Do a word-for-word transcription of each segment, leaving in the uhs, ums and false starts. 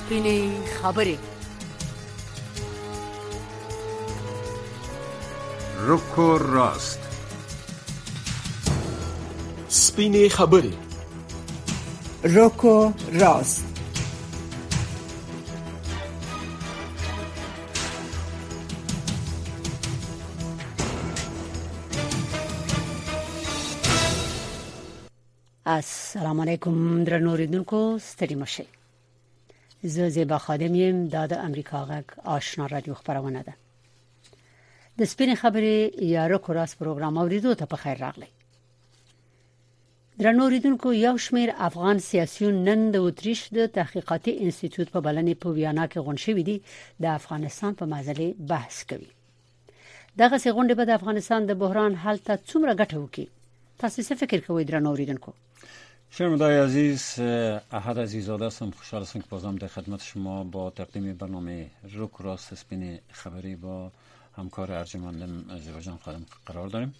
سپینې خبرې. روکو راست. سپینې خبرې. روکو راست. السلام علیکم درنو اوریدونکو، ستړي مشئ. زه زیبا خادم یم. دا د امریکا غږ آشنا رادیو خبرونه ده. د سپینې خبرې یا روکو راست پروګرام اوریدو ته په خیر راغلی. درنو اوریدونکو، یو شمېر افغان سیاسيون نن د اتریش د تحقیقاتي انسټیټیوټ په بلنې په ویانا کې غونډ شوي دي، د افغانستان په مسله بحث کوي. دغه غونډه به د افغانستان د بحران حل ته څومره ګټه وکړي؟ تاسو څه فکر کوئ درنو اوریدونکو؟ شنونده‌های عزیز، احد عزیزاده هستم. خوشحال هستم که بازم در خدمت شما با تقدیم برنامه روکو راست سپین خبری با همکار ارجمندم زیبا جان خادم قرار داریم.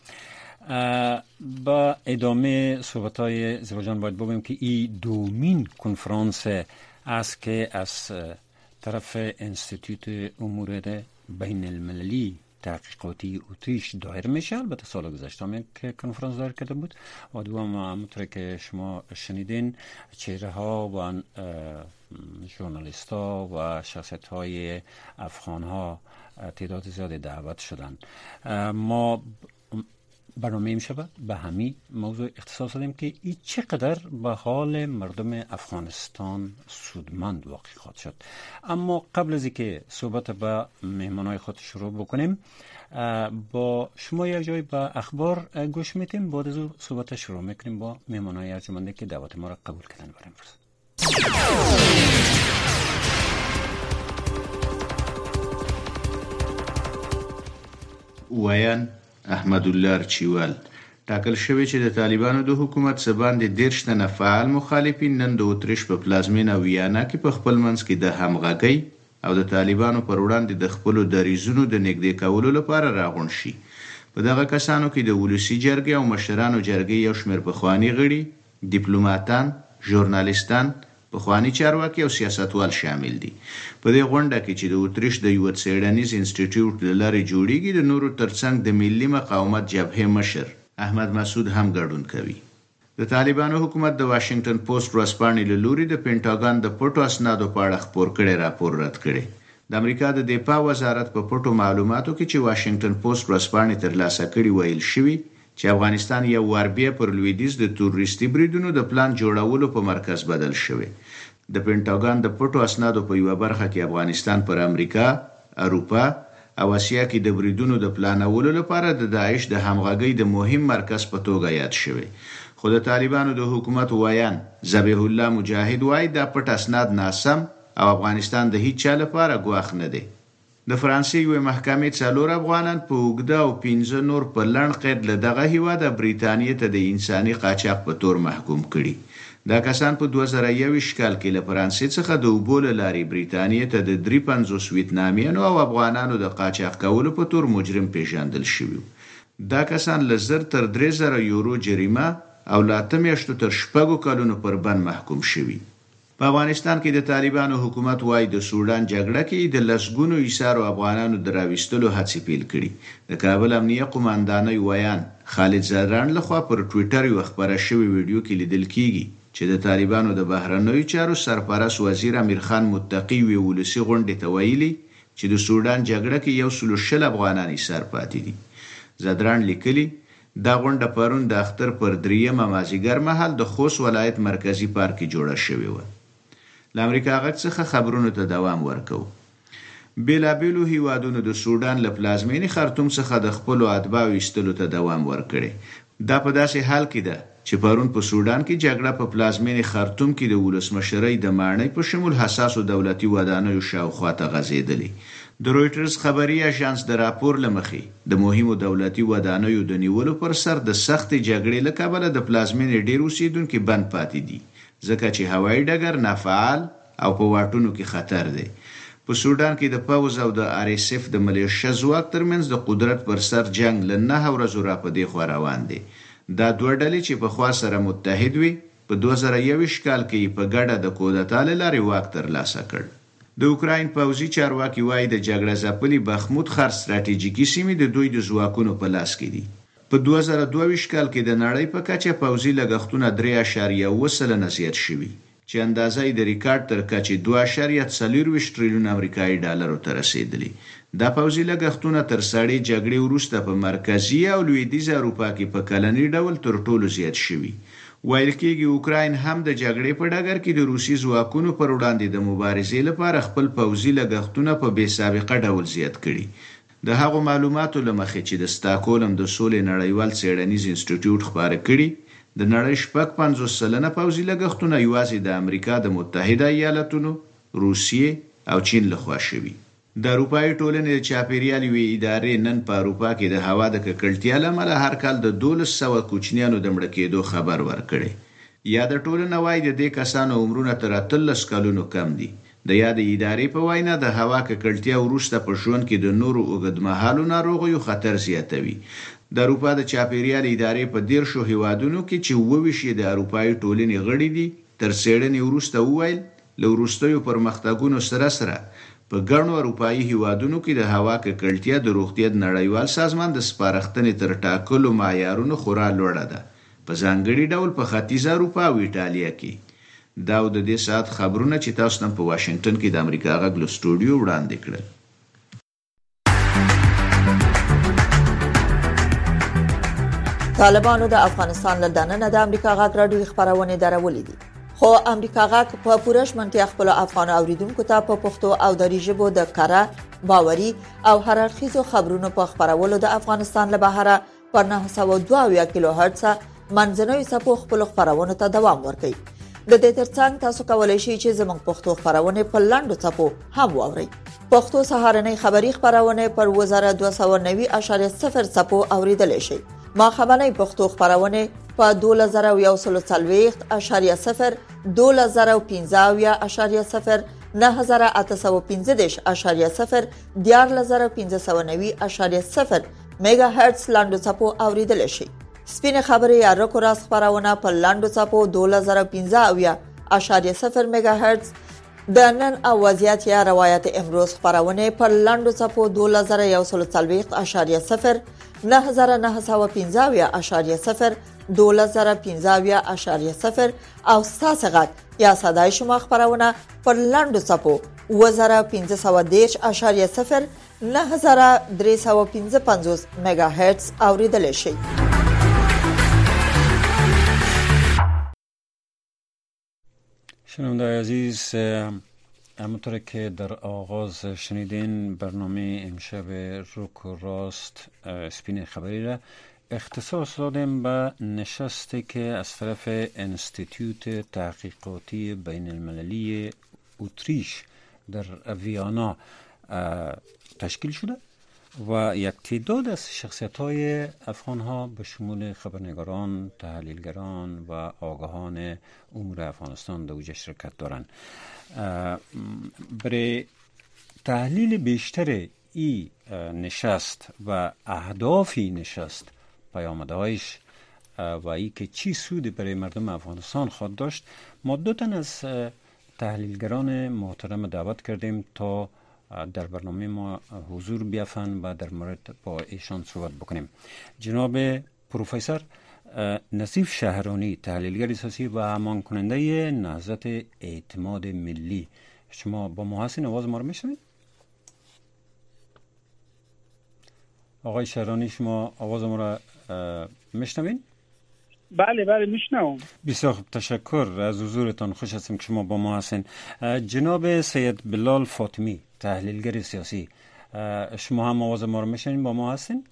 با ادامه صحبت‌های زیبا جان باید بگویم که این دومین کنفرانس است که از طرف انستیتوت امور بین المللی تحقیقاتی اتریش دایر میشه. البته سال گذشته هم یک کنفرانس دایر کرده بود و دوم همونطور که شما شنیدین چهره ها و ژورنالیست ها و شخصیت های افغان ها تعداد زیادی دعوت شدن. ما برنامه امشب به همین موضوع اختصاص دادیم که این چقدر به حال مردم افغانستان سودمند واقع خواهد شد. اما قبل از اینکه صحبت به مهمانای خود شروع بکنیم، با شما یک جای به اخبار گوش میتیم. بعد از اون صحبت شروع میکنیم با مهمانای ارجمنده که دعوت ما را قبول کردن برای امروز. ویان احمد الله ارچیوال ټاکل شوی چې د طالبانو د حکومت سباندې دیرش تنه فعال مخالفین نن د اتریش په پلازمینه ویانا کې په خپل منځ کې د همغږۍ او د طالبانو پر وړاندې د خپل دریزونو د نږدې کولو لپاره راغونډ شي. په دغه کسانو کې د ولسی جرګې او مشرانو جرګې یو شمېر پخوانی غړي، ډیپلوماټان، ژورنالیستان، پخوانی چارواکي او سیاستوال شامل دي. په دې غونډه کې چې د اتریش د یو څېړنیز انسټیټیوټ د لارې جوړیږي، د نورو ترڅنګ د ملي مقاومت جبهې مشر احمد مسعود هم ګډون کوي. د طالبانو حکومت د واشنگټن پوسټ ورځپاڼې له لوري د پینټاګان د پټو اسنادو په اړه خپور کړي راپور رد کړي. د امریکا د دفاع وزارت په پټو معلوماتو کې چې واشنگټن پوسټ ورځپاڼې ترلاسه کړي ویل شوی چې افغانستان یو وار بیا پر لویدیځ د تروریستي بریدونو د پلان جوړولو په مرکز بدل شوی. د پینټاګان د پټو اسنادو په یو برخه کې افغانستان پر امریکا، اروپا او اسیا کې د بریدونو د پلانولو لپاره د داعش د همغږۍ د مهم مرکز په توګه یاد شوی. خو د طالبانو د حکومت وایان ذبیح الله مجاهد وایي دا پټ اسناد ناسم او افغانستان د هیڅ چا لپاره ګواښ نه دی. د فرانسې یوې محکمې څلور افغانان په اوږده او پنځه نور په لنډ قید له دغه هیواده بریتانیې ته د انساني قاچاق په تور محکوم کړي. دا کسان په دوه زره یوویشت کال کې له فرانسې څخه د اوبو له لارې بریتانیې ته د درې پنځوس ویتنامیانو او افغانانو د قاچاق کولو په تور مجرم پیژندل شوي. دا کسان له زر تر درې زره یورو جریمه او له اته میاشتو تر شپږو کلونو پر بند محکوم شوي. په افغانستان کې د طالبانو حکومت وايي د سودان جګړه کې د لسګونو ایسارو افغانانو د راوستلو هڅې پیل کړي. د کابل امنیه قوماندانۍ ویان خالد زران لخوا پر ټوئیټر یو خبره شوی ویډیو کې لیدل کیږي چې د طالبانو د بهرنیو چارو سرپرست وزیر امیر خان متقی وی ولسی غونډې ته ویلي چې د سودان جګړه کې یو سل شل افغانان ایسار پاتې دي. زدران لیکلي دا غونډه پرون د اختر پر دریمه مازیګر مهال د خوست ولایت مرکزی پارک کې جوړه شوې و. له امریکا غږ څخه خبرونو ته دوام ورکو. بیلابیلو هیوادونو د سودان له پلازمینې خرطوم څخه د خپلو اتباعو ایستلو ته دوام ورکړي. دا په داسې حال کې ده چې پرون په سودان کې جګړه په پلازمینې خرطوم کې د ولسمشرۍ د ماڼۍ په شمول حساسو دولتي ودانیو شاوخوا ته غځېدلې. د رویټرز خبري اژانس د راپور لمخې د مهمو دولتي ودانیو د نیولو پر سر د سختې جګړې له کبله د پلازمینې ډېر اوسیدونکي بند پاتې دي، ځکه چې هوایي ډګر نافعال او په واټونو کې خطر دی. په سودان کې د پوز او د آر اس اف د ملیشه ځواک ترمنځ د قدرت پر سر جنگ له نهه ورځو را په دې خوا روان دی. دا دوه ډلې چې په خوا سره متحد وي په دوه زره یوویشت کال کې په ګډه د کودتا له لارې واک ترلاسه کړ. د اوکراین پوځي چارواکي وایي د جګړه ځپلي بخمود ښار ستراتیژیکي سیمې د دوی د ځواکونو په لاس کې دي. په دوه زره دوه ویشت کال کې د نړۍ په کچه پوځي لګښتونه درې اعشاریه اوه سلنه زیات شوي چې اندازه یې د ریکارډ تر کچې دوه اعشاریه څلورویشت تریلیون امریکایي ډالرو ته رسیدلي. دا پوځي لګښتونه تر سړې جګړې وروسته په مرکزي او لویدیځه اروپا کې په کلني ډول تر ټولو زیات شوي. ویل کېږي اوکراین هم د جګړې په ډګر کې د روسي ځواکونو پر وړاندې د مبارزې لپاره خپل پوځي لګښتونه په بې سابقه ډول زیات کړي. د هغو معلوماتو له مخې چې د سټاکهولم د سولې نړیوال څېړنیز انسټیټیوټ خپاره کړي، د نړۍ شپږ پنځوس سلنه پوځي لګښتونه یوازې د امریکا د متحده ایالاتونو، روسیې او چین لخوا شوي. د اروپایي ټولنې د چاپیریال یوې ادارې نن په اروپا کې د هوا د ککړتیا له امله هر کال د دولس سوه کوچنیانو د مړه کېدو خبر ورکړی. یاده ټولنه وایي د دې کسانو عمرونه تر اتلس کلونو کم دي. د یادې ادارې په وینا د هوا ککړتیا وروسته په ژوند کې د نورو اوږدمهالو ناروغیو خطر زیاتوي. د اروپا د چاپیریال ادارې په دیرشو هیوادونو کې چې اووه ویشت یې د اروپایي ټولنې غړي دي تر څېړنې وروسته وویل له وروستیو پرمختګونو سره سره په ګڼو اروپایي هیوادونو کې د هوا ککړتیا د روغتیا د نړیوال سازمان د سپارښتنې تر ټاکلو معیارونو خورا لوړه ده، په ځانګړي ډول په ختیځه اروپا او ایټالیا کې. دا د دې ساعت خبرونه چې تاسو نن په واشنگټن کې د امریکا غږ له سټوډیو وړاندې کړل. طالبانو د افغانستان له دننه د امریکا غږ راډیو خبرونه درولې دي، خو امریکا غږ په پوره شمنتیا خپل افغان اوریدونکو ته په پښتو او دری ژبه د کاره، باوري او هر اړخیزو خبرونو په خبرولو د افغانستان له بهره پر نهه سوه دوه اویا کیلو هرتز منځنوي څپو خپل خبرونه ته دوام ورکوي. د دې ترڅنګ تاسو کولای شئ چې زموږ پښتو خبرونه په لاندو څپو هم واورئ. پښتو سهارنۍ خبری خبرونه پر وزاره دوه سوه نوي اعشاریه صفر څپو اوریدلای شئ. ما خبرنۍ پښتو خبرونه په دوه زره یو سل څلوېښت اعشاریه صفر، دوه زره پنځه اویا اعشاریه صفر، نه زره اته سوه پنځه دېرش اعشاریه صفر، دیارلس زره پنځه سوه نوي اعشاریه صفر میگا هرتز لاندو څپو اوریدلای شئ. سپینې خبرې یا رکو راست خبرونه په لاندو څپو دوه زره پنځه اویا اعشاریه صفر میگا هرتز، د نن او وضعیت یا روایت امروز خبرونه په لاندو څپو دوه زره یو سل څلوېښت اعشاریه صفر، نه زره نه سوه پنځه اویا اعشاریه صفر، دوه زره پنځه اویا اعشاریه صفر او ستاسو غږ یا صدای شما خبرونه پر لاندو څپو اوه زره پنځه سوه دېرش اعشاریه صفر، نه زره درې سوه پنځه پنځوس میگا هرتز اوریدلای شئ. شنونده‌های عزیز، همونطور که در آغاز شنیدین برنامه امشب روک و راست سپین خبری را اختصاص دادیم به نشستی که از طرف انستیتوت تحقیقاتی بین المللی اتریش در ویانا تشکیل شده و یک تعداد از شخصیت‌های افغان‌ها به شمول خبرنگاران، تحلیلگران و آگاهان امور افغانستان در اوجه شرکت دارند. برای تحلیل بیشتر این نشست و اهداف نشست، پیامدهایش و ای که چی سودی برای مردم افغانستان خواهد داشت، ما دو تن از تحلیلگران محترم دعوت کردیم تا در برنامه ما حضور بیافن و در مورد با ایشان صحبت بکنیم. جناب پروفسور نصیف شهرانی، تحلیلگر سیاسی و امان کننده نهضت اعتماد ملی، شما با ما هستین؟ آواز ما رو میشنوید؟ آقای شهرانی، شما آواز ما رو میشنوید؟ بله بله میشنوم. بسیار خوب، تشکر از حضورتان. خوش هستیم که شما با ما هستین. جناب سید بلال فاطمی، تحلیلگر سیاسی، شما هم آواز ما رو میشنوید؟ با ما هستین؟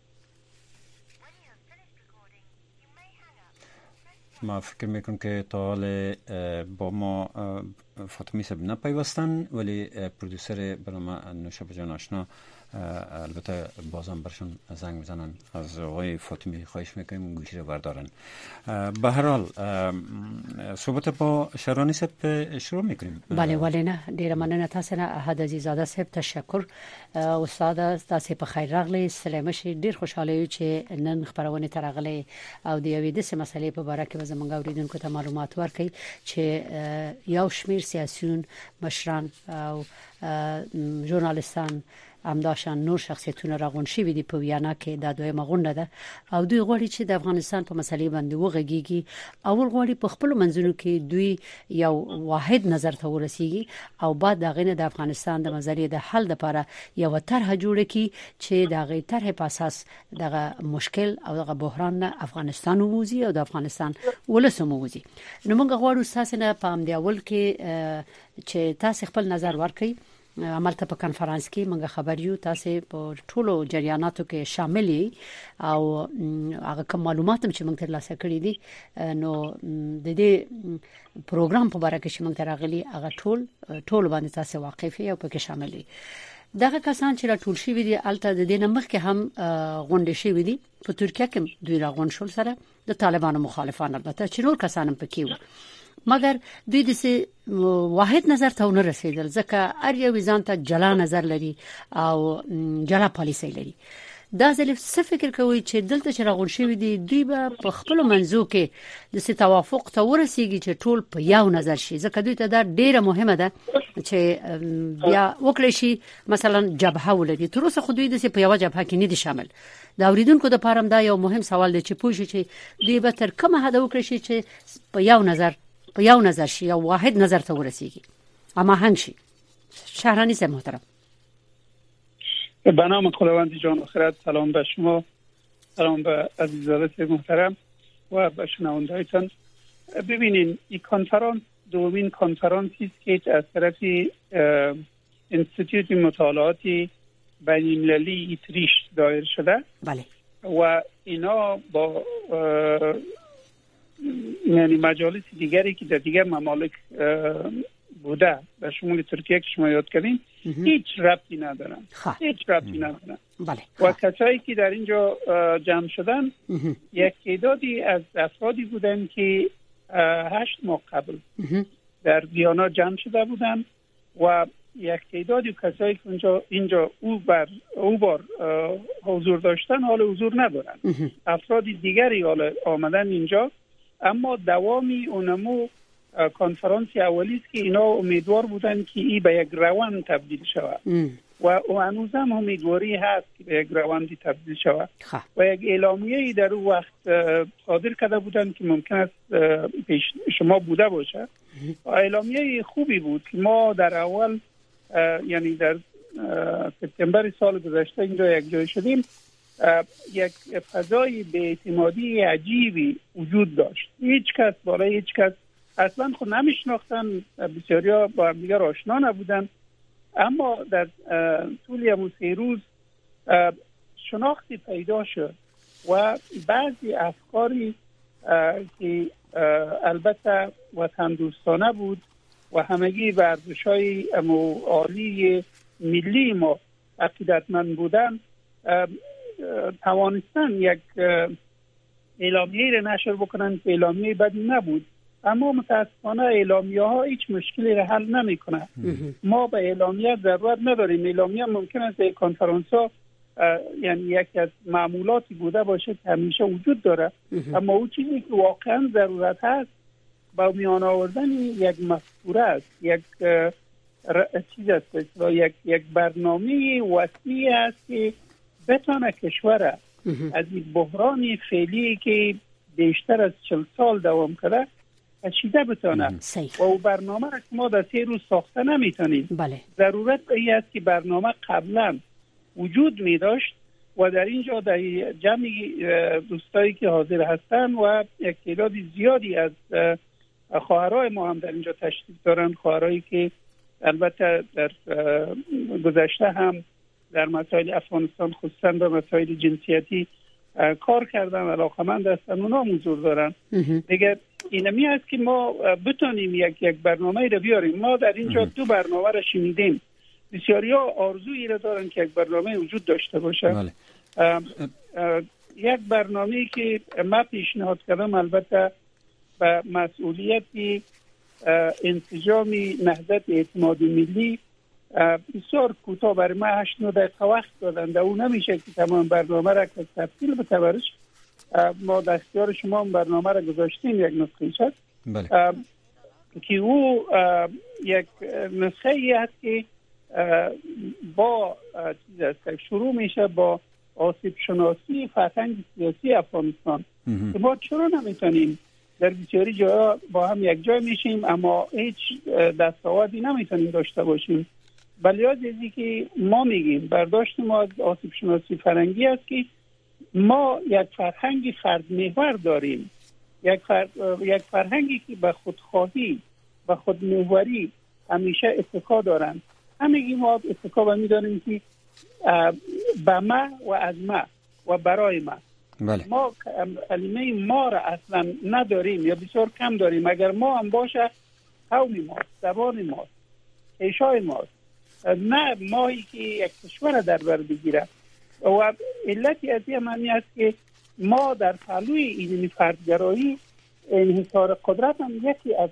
ما فکر میکنم که تا حال با ما فاطمی صاحب نپیوستن، ولی پرودوسر برنامه نوشابه جان آشنا البته بازم برشون زنگ میزنن. از آقای فاطمی خواهش میکنیم اون گوشی رو بردارن. به هر حال صحبت با شهرانی صاحب شروع میکنیم. بله ولی نه ډیره مننه تاسو نه احد عزیزاده صاحب تشکر. استاد تاسو په خیر راغلی. سلام شي ډیر خوشاله یو چې نن خبرونه ترغلې او د یوې د مسلې په اړه کې زمونږ اوریدونکو ته معلومات ورکړي چې یو شمیر سیاسيون مشران او ژورنالیستان همداشان نور شخصیتونه راغون شوي دي په ویانا کې د دویمه غونډه ده او دوی غواړي چې د افغانستان په مسلې باندې وغږیږي. اول غواړي په خپل منځونو کې دوی یو واحد نظر ته ورسیږي او بعد دغه نه د افغانستان د مسلې د حل لپاره یو طرح جوړ کړي چې دغه طرح په اساس دغه مشکل او دغه بحران نه افغانستان ووزي او د افغانستان ولسمو ووزي. نو موږ غواړو تاسو نه په ام دی اول کې چې تاسو خپل نظر ورکړئ. عملته په کانفرنس کې موږ خبر یو تاسو په ټولو جریاناتو کې شامل یې او هغه کوم معلومات چې موږ ترلاسه کړی دي نو د دې پروګرام په اړه کې موږ ترغلي هغه ټول ټول باندې تاسو واقف یې او پکې شامل یې. دغه کسان چې راټول شوي دي الته د دې نمخ کې هم غونډې شوي دي په ترکیه کې دوی راغون شول سره د طالبانو مخالفان البته چې نور کسان هم پکې وو مګر دوی د واحد نظر ته ونه رسیدل ځکه هر یو ځان ته جلا نظر لري او جلا پالیسي لري. دا ځل څه فکر کوي چې دلته چې راغون شوي دي دوی به په خپل منځو کې د څه توافق ته ورسیږي چې ټول په یو نظر شي ځکه دوی ته دا ډیره مهمه ده چې بیا وکړي شي مثلا جبهه ولري. تر اوسه خو دوی د څه په یو جبهه کې نه دي شامل. دا اوریدونکو د پاره دا یو مهم سوال دی چې پوښي چې دوی به تر کومه حد وکړي شي چې په یو نظر په یو نظر شي یا واحد نظر ته ورسیږي اما هنګ شي. شهرانی صاحب محترم. به نام خداوند جان و خرد. سلام به شما، سلام به عزیزاده محترم و به شنوندهایتان. ببینین این کنفرانس دومین کنفرانسی است که از طرف انستیتوت مطالعات بین‌المللی ایتریش دایر شده. بله. و اینا با یعنی مجالس دیگری که در دیگر ممالک بوده به شمول ترکیه که شما یاد کردین هیچ ربطی ندارن. هیچ ربطی ندارن. بله. و کسایی که در اینجا جمع شدن یک تعدادی از افرادی بودن که هشت ماه قبل در ویانا جمع شده بودن و یک تعدادی کسایی که اونجا اینجا او بر او بار حضور داشتن حال حضور ندارن. افراد دیگری حال آمدن اینجا اما دوامی اونمو کنفرانس اولی است که اینا امیدوار بودن که این به یک روند تبدیل شود و هنوز هم امیدواری هست که به یک روندی تبدیل شود و یک اعلامیه‌ای در اون وقت صادر کرده بودن که ممکن است پیش شما بوده باشه. اعلامیه خوبی بود که ما در اول یعنی در سپتامبر سال گذشته اینجا یک جای شدیم. یک فضای بی‌اعتمادی عجیبی وجود داشت. هیچ کس بالای هیچ کس اصلا خود نمیشناختن، بسیاریا با هم دیگر آشنا نبودن، اما در طول همون سه روز شناختی پیدا شد و بعضی افکاری که البته وطن دوستانه بود و همگی به ارزش‌های عالی ملی ما عقیدتمند بودن توانستن یک اعلامیه را نشر بکنن که اعلامیه بدی نبود، اما متاسفانه اعلامیه ها هیچ مشکلی را حل نمیکنه. ما به اعلامیه ضرورت نداریم. اعلامیه ممکن است در کنفرانس ها یعنی یکی از معمولاتی بوده باشه که همیشه وجود داره، اما اون چیزی که واقعا ضرورت هست با میان آوردن یک مفکوره است، یک چیز است، یک یک برنامه وسیع است که بتونه کشور از این بحران فعلی که بیشتر از چهل سال دوام کرده کشیده بتونه. و او برنامه را که ما در سه روز ساخته نمیتونیم. بله. ضرورت به این است که برنامه قبلا وجود می داشت و در اینجا در جمع دوستایی که حاضر هستن و یک تعداد زیادی از خواهرای ما هم در اینجا تشریف دارن، خواهرایی که البته در گذشته هم در مسائل افغانستان خصوصا به مسائل جنسیتی کار کردن، علاقمند هستن، اونا حضور دارن. دیگه اینمی است که ما بتونیم یک یک برنامه رو بیاریم. ما در اینجا دو برنامه رو شنیدیم. بسیاری ها آرزویی را دارن که یک برنامه وجود داشته باشه. بله. اه اه یک برنامه‌ای که ما پیشنهاد کردم البته به مسئولیتی انسجام نهضت اعتماد ملی بسیار کوتاه برای ما هشت نه دقیقه وقت دادند. او نمیشه که تمام برنامه را که تفصیل بتبرش. ما در اختیار شما برنامه را گذاشتیم یک نسخه شد. بله. که او یک نسخه ای هست که با چیز است شروع میشه با آسیب شناسی فرهنگ سیاسی افغانستان که ما چرا نمیتونیم در بسیاری جاها با هم یک جای میشیم اما هیچ دستاوردی نمیتونیم داشته باشیم. ولی از اینی که ما میگیم برداشت ما از آسیب شناسی فرهنگی است که ما یک فرهنگ فرد محور داریم، یک فر... یک فرهنگی که به خودخواهی و خودمحوری همیشه اتکا دارن. همگی ما اتکا به میدانیم که به ما و از ما و برای ما. بله. ما کلمه ما را اصلا نداریم یا بسیار کم داریم. اگر ما هم باشه قوم ماست، زبان ماست، ایشای ماست، نه مایی که یک کشور در بر بگیره. و علتی از این معنی است که ما در پهلوی این فردگرایی انحصار قدرت هم یکی از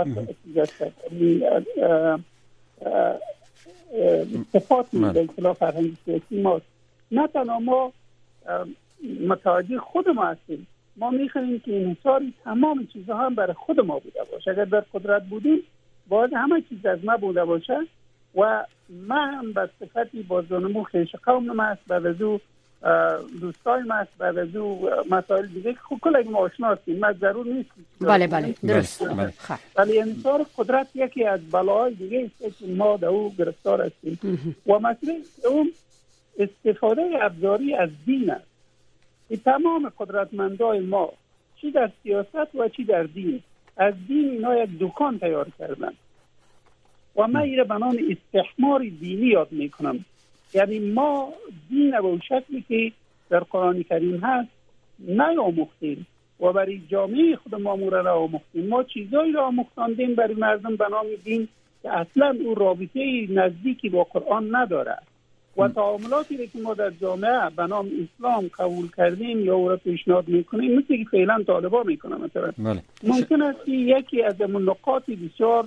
صفاتی به اصطلاح فرهنگ سیاسی ماست. نه تنها ما متوجه خود ما هستیم، ما میخواهیم که انحصاری تمام چیزها هم برای خود ما بوده باشه. اگر در قدرت بودیم باید همه چیز از ما بوده باشه و ما هم به صفتی بازدانمو خیش قوم ما است، بعد از او دوستای ما است، بعد از او مسائل دیگه که خب کلک ما آشنا هستیم. ما ضرور نیست. بله بله درست. بله. ولی انحصار قدرت یکی از بلاهای دیگه است که ما در او گرفتار هستیم و مسئله اون استفاده ابزاری از دین است. تمام قدرتمندای ما چی در سیاست و چی در دین از دین اینا یک دکان تیار کردن و من ایره به نام استحمار دینی یاد میکنم. یعنی ما دین به اون شکلی که در قرآن کریم هست نیاموختیم و برای جامعه خود ما مورد آموختیم. ما چیزایی را آموختاندیم برای مردم به نام دین که اصلا اون رابطه نزدیکی با قرآن نداره و تعاملاتی که ما در جامعه به نام اسلام قبول کردیم یا او را پیشنهاد میکنیم مثل که فعلا طالبان میکنن مثلا. بله. ممکن است که یکی از نقاط بسیار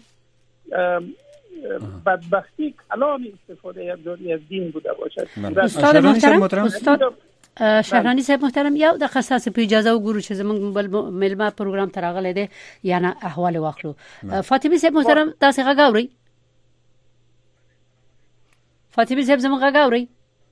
بدبختی کلام استفاده ابزاری از دین بوده باشد. استاد محترم، استاد شهرانی صاحب محترم، یو د خصاص په اجازه وګورو چې زموږ بل ملما پروګرام تراغله دي یا نه احوال واخلو. فاطمه صاحب محترم تاسو غاوري فاطمه صاحب زموږ غاوري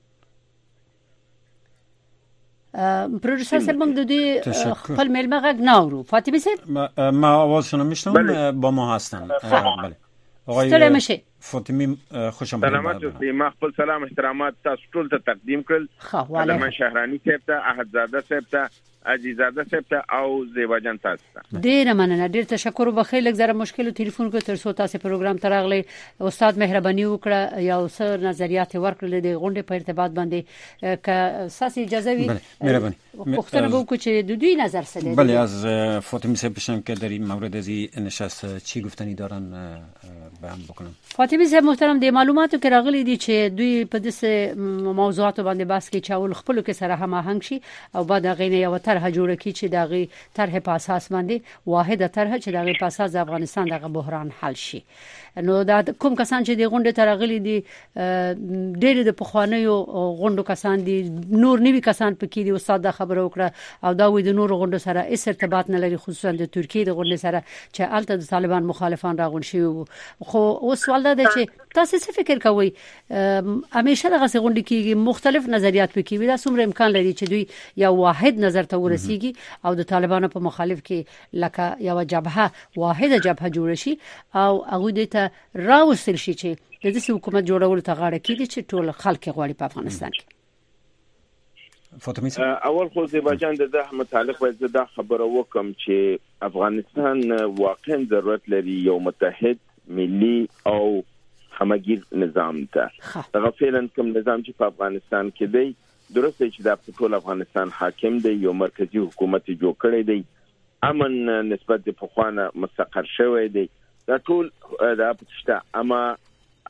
پروډوسر صاحب موږ د دې خپل ملما غاګ ناورو. فاطمه صاحب ما آوازشون میشنم با ما هستن. بله آقای فاطمی خوش آمدید. سلامت اوسئ. ما خپل سلام احترامات تاسو ټول ته تقدیم کړل. علامه شهرانی صاحب ته، احدزاده صاحب ته، عزیزاده صاحب ته او زیبا جان تاسو ته ډیر مننه. ډیر تشکر وبخښئ لږ زره مشکل ټلیفون کو تر څو تاسو پروګرام ته راغلی. استاد مهرباني وکړه یو څه نظریات ورکړل د غونډې په ارتباط باندې که ساسي اجازه وي. مهرباني پوښتنه وکړو چې د دوی نظر څه دی. بله از فاطمه صاحب بشم که در این مورد از نشست چی گفتنی دارن بیان بکنم. فاطمه صاحب محترم د معلوماتو کې راغلي دي چې دوی په داسې موضوعاتو باندې بحث کوي چې اول خپل کې سره هم آهنګ شي او بعد غینه یو طرح جوړه کی چې دغه طرح په اساس باندې واحده طرح چې دغه په اساس د افغانستان دغه بحران حل شي. نو دا کوم کسان چې د غونډې ترغلي دي ډېر د پخوانیو غونډو کسان دي، نور نوي کسان پکې دي. استاد دا خبره وکړه او دا وې د نور غونډو سره هیڅ ارتباط نه لري، خصوصا د ترکیه د غونډې سره چې الته د طالبان مخالفان راغون شي. خو اوس سوال دا دی چې تاسو څه فکر کوئ؟ همیشه دغه غونډې کې مختلف نظریات پکې وي، دا څومره امکان لري چې دوی یو واحد نظر ته ورسیږي او د طالبانو په مخالف کې لکه یو جبهه واحده جبهه جوړ شي او هغه د ته راوستل شي چې د دې حکومت جوړول ته غاړه کیږي چې ټول خلک غواړي په افغانستان کې. فاطمه اول خو زیبا جان د متعلق باید دا خبره وکم چې افغانستان واقعا ضرورت لري یو متحد ملي او همگیر نظام ته. دا فعلا کوم نظام چې په افغانستان کې دی درسته چې د ټول افغانستان حاکم دی، یو مرکزی حکومت جوړ کړی دی، امن نسبت په خوانه مستقر شوی دی، دا ټول دا پښته. اما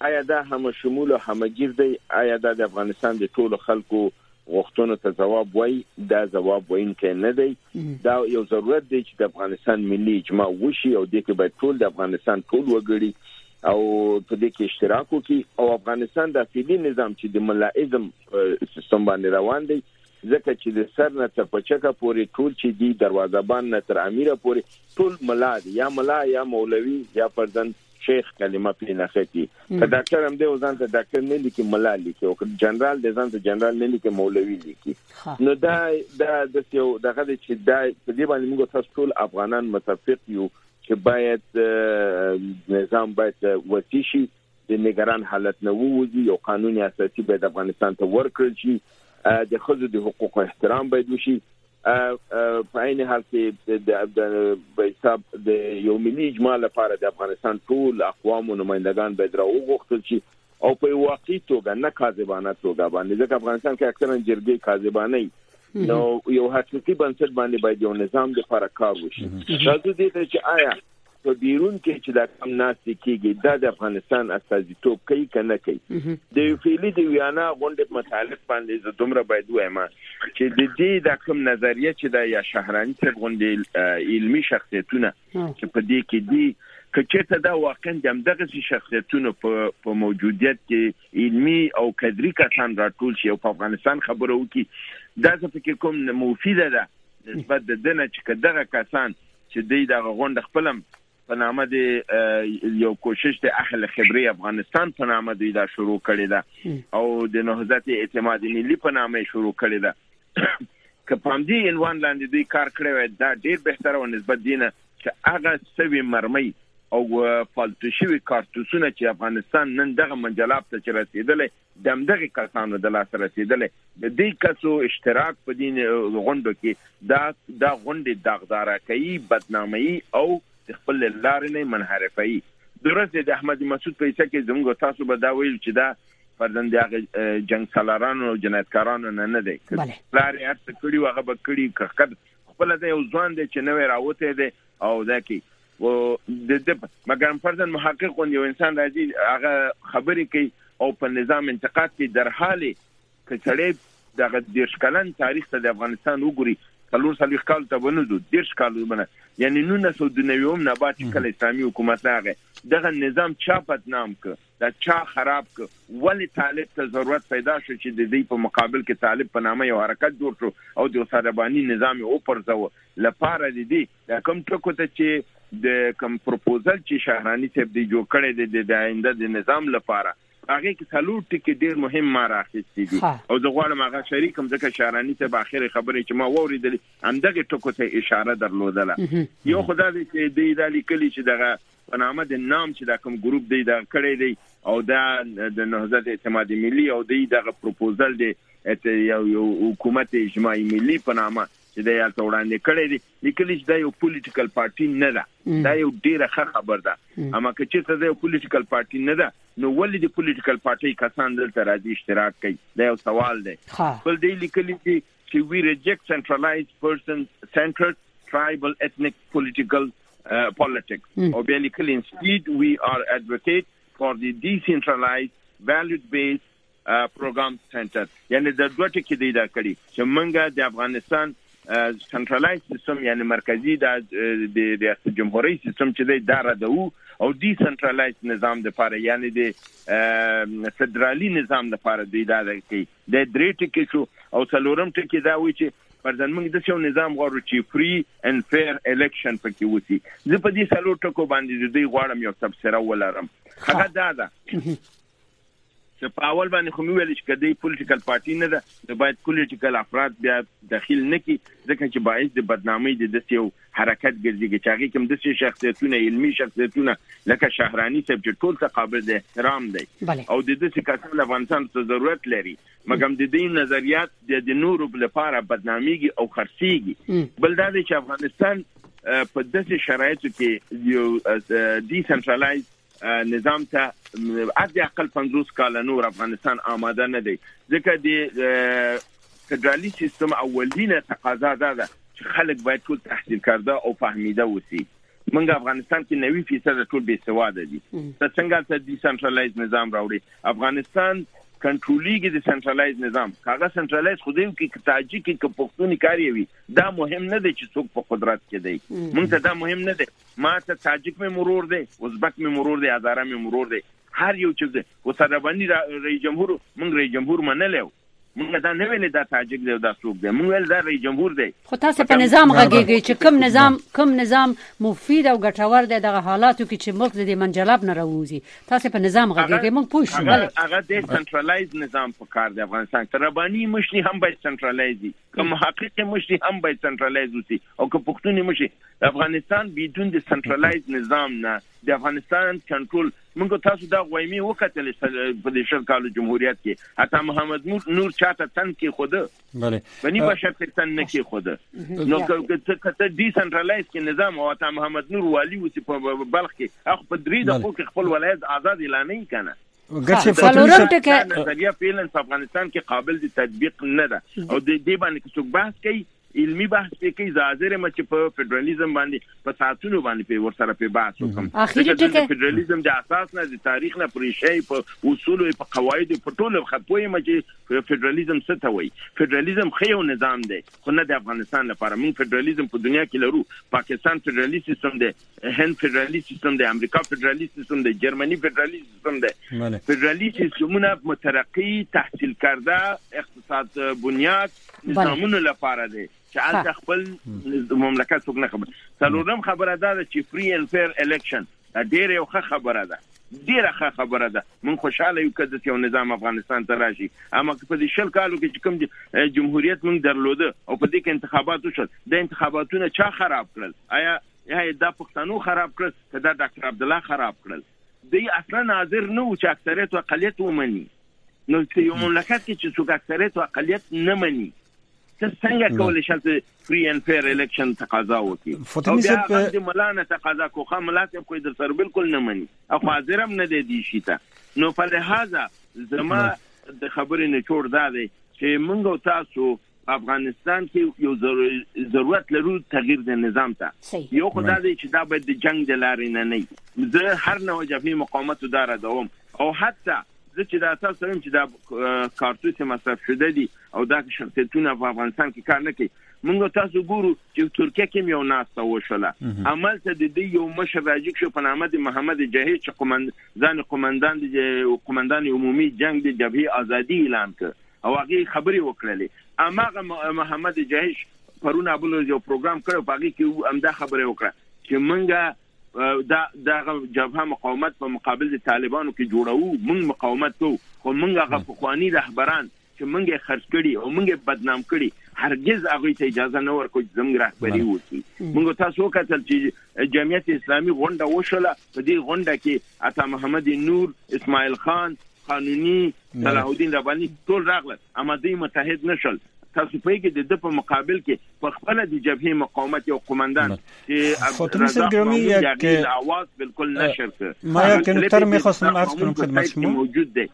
آیا دا هم شمول او همگیر دی؟ آیا دا د افغانستان د ټولو خلکو غوښتنو ته جواب وای؟ دا جواب وینکې نه دی. دا یو ضرورت دی چې د افغانستان ملي اجماع وشي او د کې باید ټول د افغانستان ټول وګړي او په دې کې اشتراک وکړي او افغانستان د فعلی نظام چې د ملائزم سیستم باندې روان دی، ځکه چې د سر نه تر پچکه پورې ټول چې دی دروازه‌بان نه تر امیر پورې ټول ملا دی، یا ملا یا مولوي یا پردن شیخ کلمه په نختی. که ډاکټر هم دی ځان ته ډاکټر نه لیکي، ملا لیکي، او جنرال دی ځان ته جنرال نه لیکي، مولوي لیکي. نو دا دا د یو دغه چې دا په دې باندې موږ تاسو ټول افغانان متفق یو چې باید نظام باید وتی شي، د نگران حالت نه ووځي، یو قانوني اساسي باید افغانستان ته ورکړل شي، د خځو د حقوقو احترام باید وشي. په عین حال کې د حساب د یو ملي اجماع لپاره د افغانستان ټول اقوام او نمائندگان باید راوغوښتل شي او په واقعي توګه نه کاذبانه توګه باندې، ځکه افغانستان کې اکثرا جرګې کاذبانه وي، نو یو حقیقي بنسټ باندې باید یو نظام لپاره کار وشي. راځو دې ته چې آیا په بیرون کې چې دا کم ناسي کېږي دا د افغانستان استازیتوب کوي کنه کوي؟ د یو فعلی د ویانا غونډې متعلق باندې زه دومره باید وایم چې د دې د کوم نظریه چې دا یا شهراني څخه غونډې علمي شخصیتونه چې په دې کې دي، کچته دا واقعا د دغه شخصیتونو په په موجودیت کې علمي او کادري کسان راټول شي او په افغانستان خبرو وکړي، دا څه فکر کوم مفیده ده نسبت د دنه چې دغه کسان چې د دغه غونډه خپلم په نامه د یو کوشش د اهل خبري افغانستان په نامه د دا شروع کړی ده او د نهضت اعتماد ملي په نامه شروع کړی ده. که په دې عنوان لاندې دوی کار کړی وای دا ډیر بهتره و نسبت دینه چې هغه سوي مرمۍ او فالتو شوی کارتوسونه چې افغانستان نن دغه منجلاب ته چې رسیدلې دمدغه کسانو د لاس رسیدلې د دې کسو اشتراک په دین غونډو کې دا دا غونډې داغدارا کوي، بدنامي او خپل لارې نه منحرفي. درسته د احمد مسعود په څیر کې زموږ تاسو به دا ویل چې دا پردند هغه جنگ سالارانو او جنایتکارانو نه نه دي، لارې هڅه کړي هغه به کړي کړه خپل د یو ځوان د چنوي راوته دي او دا کې و د د مګر پردن محقق غون یو انسان راځي هغه خبرې کوي او په نظام انتقاد کې در حالي کچړې دغه دیرشکلن تاریخ ته د افغانستان وګوري څلور سالي کال ته ونودو دیرش کال ونه یعنی نو نه سو د نویم نه بعد کله اسلامي حکومت راغی دغه نظام چا بدنام ک دا چا خراب ک ولی طالب ته ضرورت پیدا شو چې د دې په مقابل کې طالب په نامه یو حرکت جوړ شو او د سربانی نظام او پرځو لپاره د دې د کوم ټکو ته چې د کوم پروپوزل چې شهراني ته دی جوړ کړی د د آینده د نظام لپاره هغه کې څلور ټکي ډیر مهم ما راخستې دي او زه غواړم هغه شریکم ځکه شهراني ته په اخر خبرې چې ما ووریدل همدغه ټکو ته اشاره درلودله. یو خدای دې دې د لیکلي چې دغه په نامه د نام چې دا کوم ګروپ دی دا کړی دی او دا د نهضت اعتماد ملي او دغه پروپوزل دی یو یو حکومت اجماعي ملي په نامه چې دا یې وړاندې کړی دی لیکلي چې دا یو پولیټیکل پارټي نه ده، دا یو ډیره ښه خبر ده. اما که چې څه دا یو پولیټیکل پارټي نه ده نو ولې د پولیټیکل پارټي کسان دلته راځي اشتراک کوي؟ دا یو سوال دی. بل دی لیکلي چې we reject centralized person centered tribal ethnic political uh, politics او بیا لیکلي instead we are advocate for the decentralized value based uh, program center. یعنی د دوه ټکي دی دا کړی چې منګه د افغانستان سنټرالایز سیستم یعنی مرکزی د ریاست جمهوریت سیستم چې دی دار ده او ډي سنټرالایز نظام د لپاره یعنی د فدرالي نظام د لپاره دی دا کوي د درې ټکي شو او څلورم ټکي دا وی چې پردن موږ د څو نظام غواړو چې فري اند فیر الیکشن پکې وسی. زه په دې څلور ټکو باندې د دې غواړم یو تفسیر ولرم. هغه دا ده چې په اول باندې خو ویل چې کدی پولیټیکل پارټي نه ده نو باید پولیټیکل افراد بیا داخل نکي ځکه چې باعث د بدنامۍ د دسیو حرکت ګرځي چې هغه کوم د شخصیتونو علمي شخصیتونو لکه شهراني صاحب چې ټول ته قابل د احترام دی او د دې کسانو افغانستان ته ضرورت لري مګم د دې نظریات د نورو لپاره بدناميږي او خرڅيږي. بل دا چې افغانستان په داسې شرایطو کې یو ډي سنټرالایز نظام ته عادي اقل پنځوس کال نور افغانستان آماده نه دی ځکه د فدرالي سیستم اولینه تقاضا ده چې خلک باید ټول تحصیل کرده او فهمیده وسی منګ افغانستان کې نوي فیصد ټول بې سواده دي ته څنګه ته دي سنټرالایز نظام راوړي افغانستان کنټرولېږي د سنټرالایز نظام کاغه سنټرالایز خو دې کې تاجیک کې پښتوني کاری وي دا مهم نه دی چې څوک په قدرت کې دی موږ ته دا مهم نه دی ما ته تاجیک مې مرور دی ازبک مې مرور دی هزاره مې مرور دی هر یو چې او سره باندې رئیس جمهور موږ رئیس جمهور منلو موږ دا نه ویل دا تاجک دی دا څوک دی موږ ول دا رئیس جمهور دی خو تاسو په نظام غږیږي چې کوم نظام کوم نظام مفید او ګټور دی دغه حالاتو کې چې ملک د منجلاب نه راوځي تاسو په نظام غږیږي موږ پوه شو هغه هغه د سنټرالایز نظام په کار دی افغانستان تربانی مشري هم باید سنټرالایز وي کوم حقیقي مشري هم باید سنټرالایز وي او که پښتوني مشري افغانستان بدون د سنټرالایز نظام نه د افغانستان کنټرول موږ تاسو دا غوېمي وکټل په دې شل کالو جمهوریت کې حتی محمد نور چاته تن کې خوده بله بني بشر تن نه کې خوده نو که ته ډي سنټرالایز کې نظام او حتی محمد نور والی وسی په بلخ کې هغه په درې دقیقو کې خپل ولایت آزاد اعلان نه کنه ګرځي فاطمه صاحب نظریه فعلا په افغانستان کې قابل د تطبیق نه ده او د دې باندې څوک بحث کوي علمي بحث کې کوي ظاهر مچ په فدراليزم باندې په ساتونو باندې په ورسره په بحث وکم چې فدراليزم د اساس نه د تاریخ نه پرې شي په اصول او په قواعد په ټولو خپوي مچ فدراليزم څه ته وایي فدراليزم خو یو نظام دی خو نه د افغانستان لپاره موږ فدراليزم په دنیا کې لرو پاکستان فدرالي سیستم دی هند فدرالي سیستم دی امریکا فدرالي سیستم دی جرمني فدرالي سیستم دی فدرالي سیستمونه مترقي تحصیل کرده اقتصاد بنیاد نظامونو لپاره دی چې حالت خپل مملکت څوک نه خبر څلورم خبره ده چې فری اند فیر الیکشن ډېر یو ښه خبره ده ډېر ښه خبره ده مونږ خوشاله یو کده چې نظام افغانستان ته راشي اما په دې شل کالو کې کوم جمهوریت مونږ درلوده او په دې کې انتخابات وشول د انتخاباتونو چا خراب کړل آیا یا دا پښتنو خراب کړل کدا ډاکټر عبد الله خراب کړل دی اصلا ناظر نه و چې اکثریت او اقلیت ومني نو چې یو مملکت کې چې څوک اکثریت او اقلیت نه مني څنګه کولای شي چې فری اند فیر الیکشن تقاضا وکړي فاطمه صاحب د ملانه تقاضا کوخه ملاته کوئی در سره بالکل نه مني او حاضرم نه دی شي ته نو په لحاظه زما د خبرې نه جوړ دی چې موږ تاسو افغانستان کې یو ضرورت لرو تغییر د نظام ته یو خدای دې چې دا باید د جنگ د لارې نه نه زه هر نوع جبهه مقاومت دار دوم او حتی زه چې دا تاسو سره چې دا کارتوس مصرف شوه دي او دا شرکتونه په افغانستان کې کار نه کوي موږ تاسو ګورو چې ترکیه کې یو ناسته وشوله عمل ته د دې یو مشر راجیک شو په نامه د محمد جهید چې قومند ځان قومندان د قومندان عمومي جنگ د جبهه ازادي اعلان کړ او هغه خبري وکړلې اما محمد جهید پرونه ابل یو پروګرام کړو په هغه کې همدا خبره وکړه چې موږ دا دا جبهه مقاومت په مقابل د طالبانو کې جوړو موږ مقاومت کوو خو موږ هغه فخوانی رهبران چې موږ خرڅ کړي او موږ بدنام کړي هرگز هغه ته اجازه نه ورکوي زموږ رهبری وکړي موږ تاسو کتل چې جمعیت اسلامي غونډه وشوله په دې غونډه کې عطا محمد نور اسماعیل خان قانوني صلاح الدین ربانی ټول راغله اما دوی متحد نشول تاسو په کې د په مقابل کې په خپل د جبهه مقاومت یو قومندان چې فاطمه صاحب گرامی یک आवाज بالکل نشر کرد ما یک نکته می‌خواستم عرض کنم خدمت شما موجود ده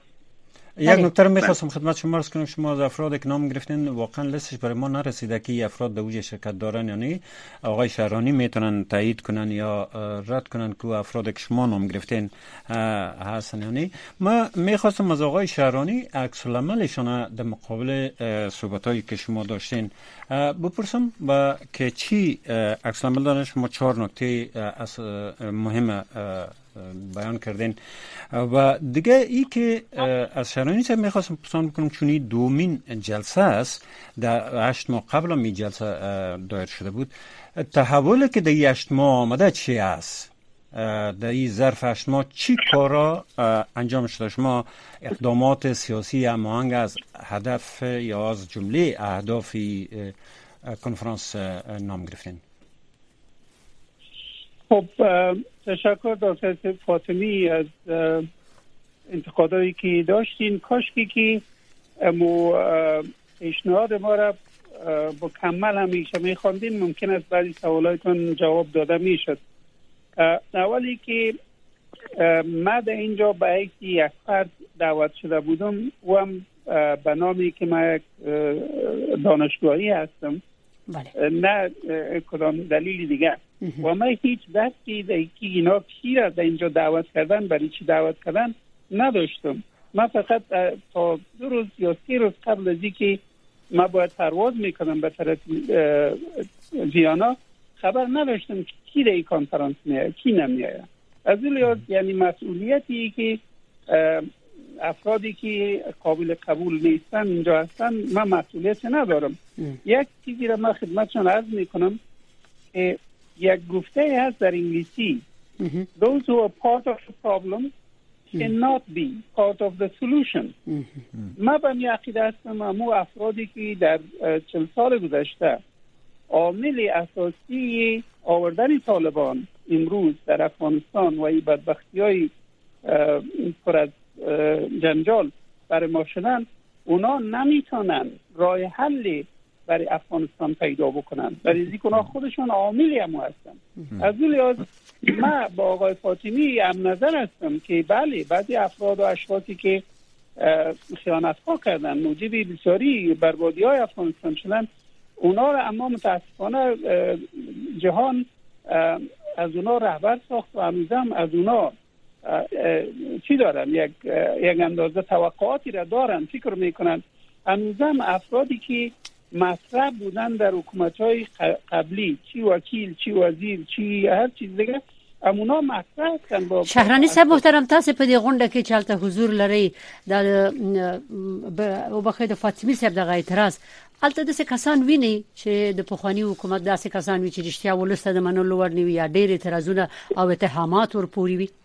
یک نکته رو می‌خواستم خدمت شما عرض کنم شما از افرادی که نام گرفتین واقعا لیستش برای ما نرسیده که افراد در اوج شرکت دارن یعنی آقای شهرانی میتونن تایید کنن یا رد کنن که افرادی که شما نام گرفتین هستن یعنی ما می‌خواستم از آقای شهرانی عکس العملشون در مقابل صحبتایی که شما داشتین بپرسم با که چی عکس العمل دارن شما چهار نکته مهم بیان کردین و دیگه ای که از شهرانی صاحب میخواستم پرسان بکنم چون این دومین جلسه است در هشت ماه قبل هم این جلسه دایر شده بود تحولی که در این هشت ماه آمده چی است در این ظرف هشت ماه چی کارا انجام شده شما اقدامات سیاسی هماهنگ از هدف یا از جمله اهداف کنفرانس نام گرفتین خب تشکر دکتر فاطمی از انتقادایی که داشتین کاشکی که مو پیشنهاد ما را مکمل همیشه میخواندین ممکن است بعضی سوالاتون جواب داده میشد اولی که من در اینجا به حیث یک فرد دعوت شده بودم و هم به نامی که من یک دانشگاهی هستم بله. نه کدام دلیل دیگه و من هیچ دستی در که اینا کی را در اینجا دعوت کردن، برای چی دعوت کردن نداشتم. من فقط تا دو روز یا سه روز قبل از اینکه ما باید پرواز میکنم به طرف ویانا خبر نداشتم که کی در این کنفرانس میاد کی نمیاد. از این لحاظ یعنی مسئولیتی که افرادی که قابل قبول نیستن اینجا هستن من مسئولیت ندارم. یک چیزی را من خدمتشان عرض میکنم که یک گفته هست در انگلیسی those who are part of the problem cannot be part of the solution. من به این عقیده هستم امو افرادی که در چل سال گذشته عامل اساسی آوردن طالبان امروز در افغانستان و این بدبختی های پر از جنجال برای ما شدن، اونا نمیتونن راه حلی برای افغانستان پیدا بکنن، برای اینکه اونا خودشون عاملی هم هستن. از این لحاظ من با آقای فاطمی هم نظر هستم که بله بعضی افراد و اشخاصی که خیانت‌ها کردن موجب بسیاری بربادی های افغانستان شدن اونا را اما متاسفانه جهان از اونا رهبر ساخت و هنوزم از اونا چی دارن یک یک اندازه توقعاتی را دارن، فکر میکنن هنوزم افرادی که مطرح بودن در حکومت‌های قبلی چی وکیل چی وزیر چی هر چیز دیگه امونا مطرح هستن. با شهرانی صاحب محترم تاسو په دې غونډه کې چالت حضور لري د او بخید فاطمی صاحب د اعتراض البته د کسان ویني چې د پخوانی حکومت داسې کسان وی چې رښتیا ولسته د منلو ور نیوي یا ډېر اعتراضونه او اتهامات ور پوری وي.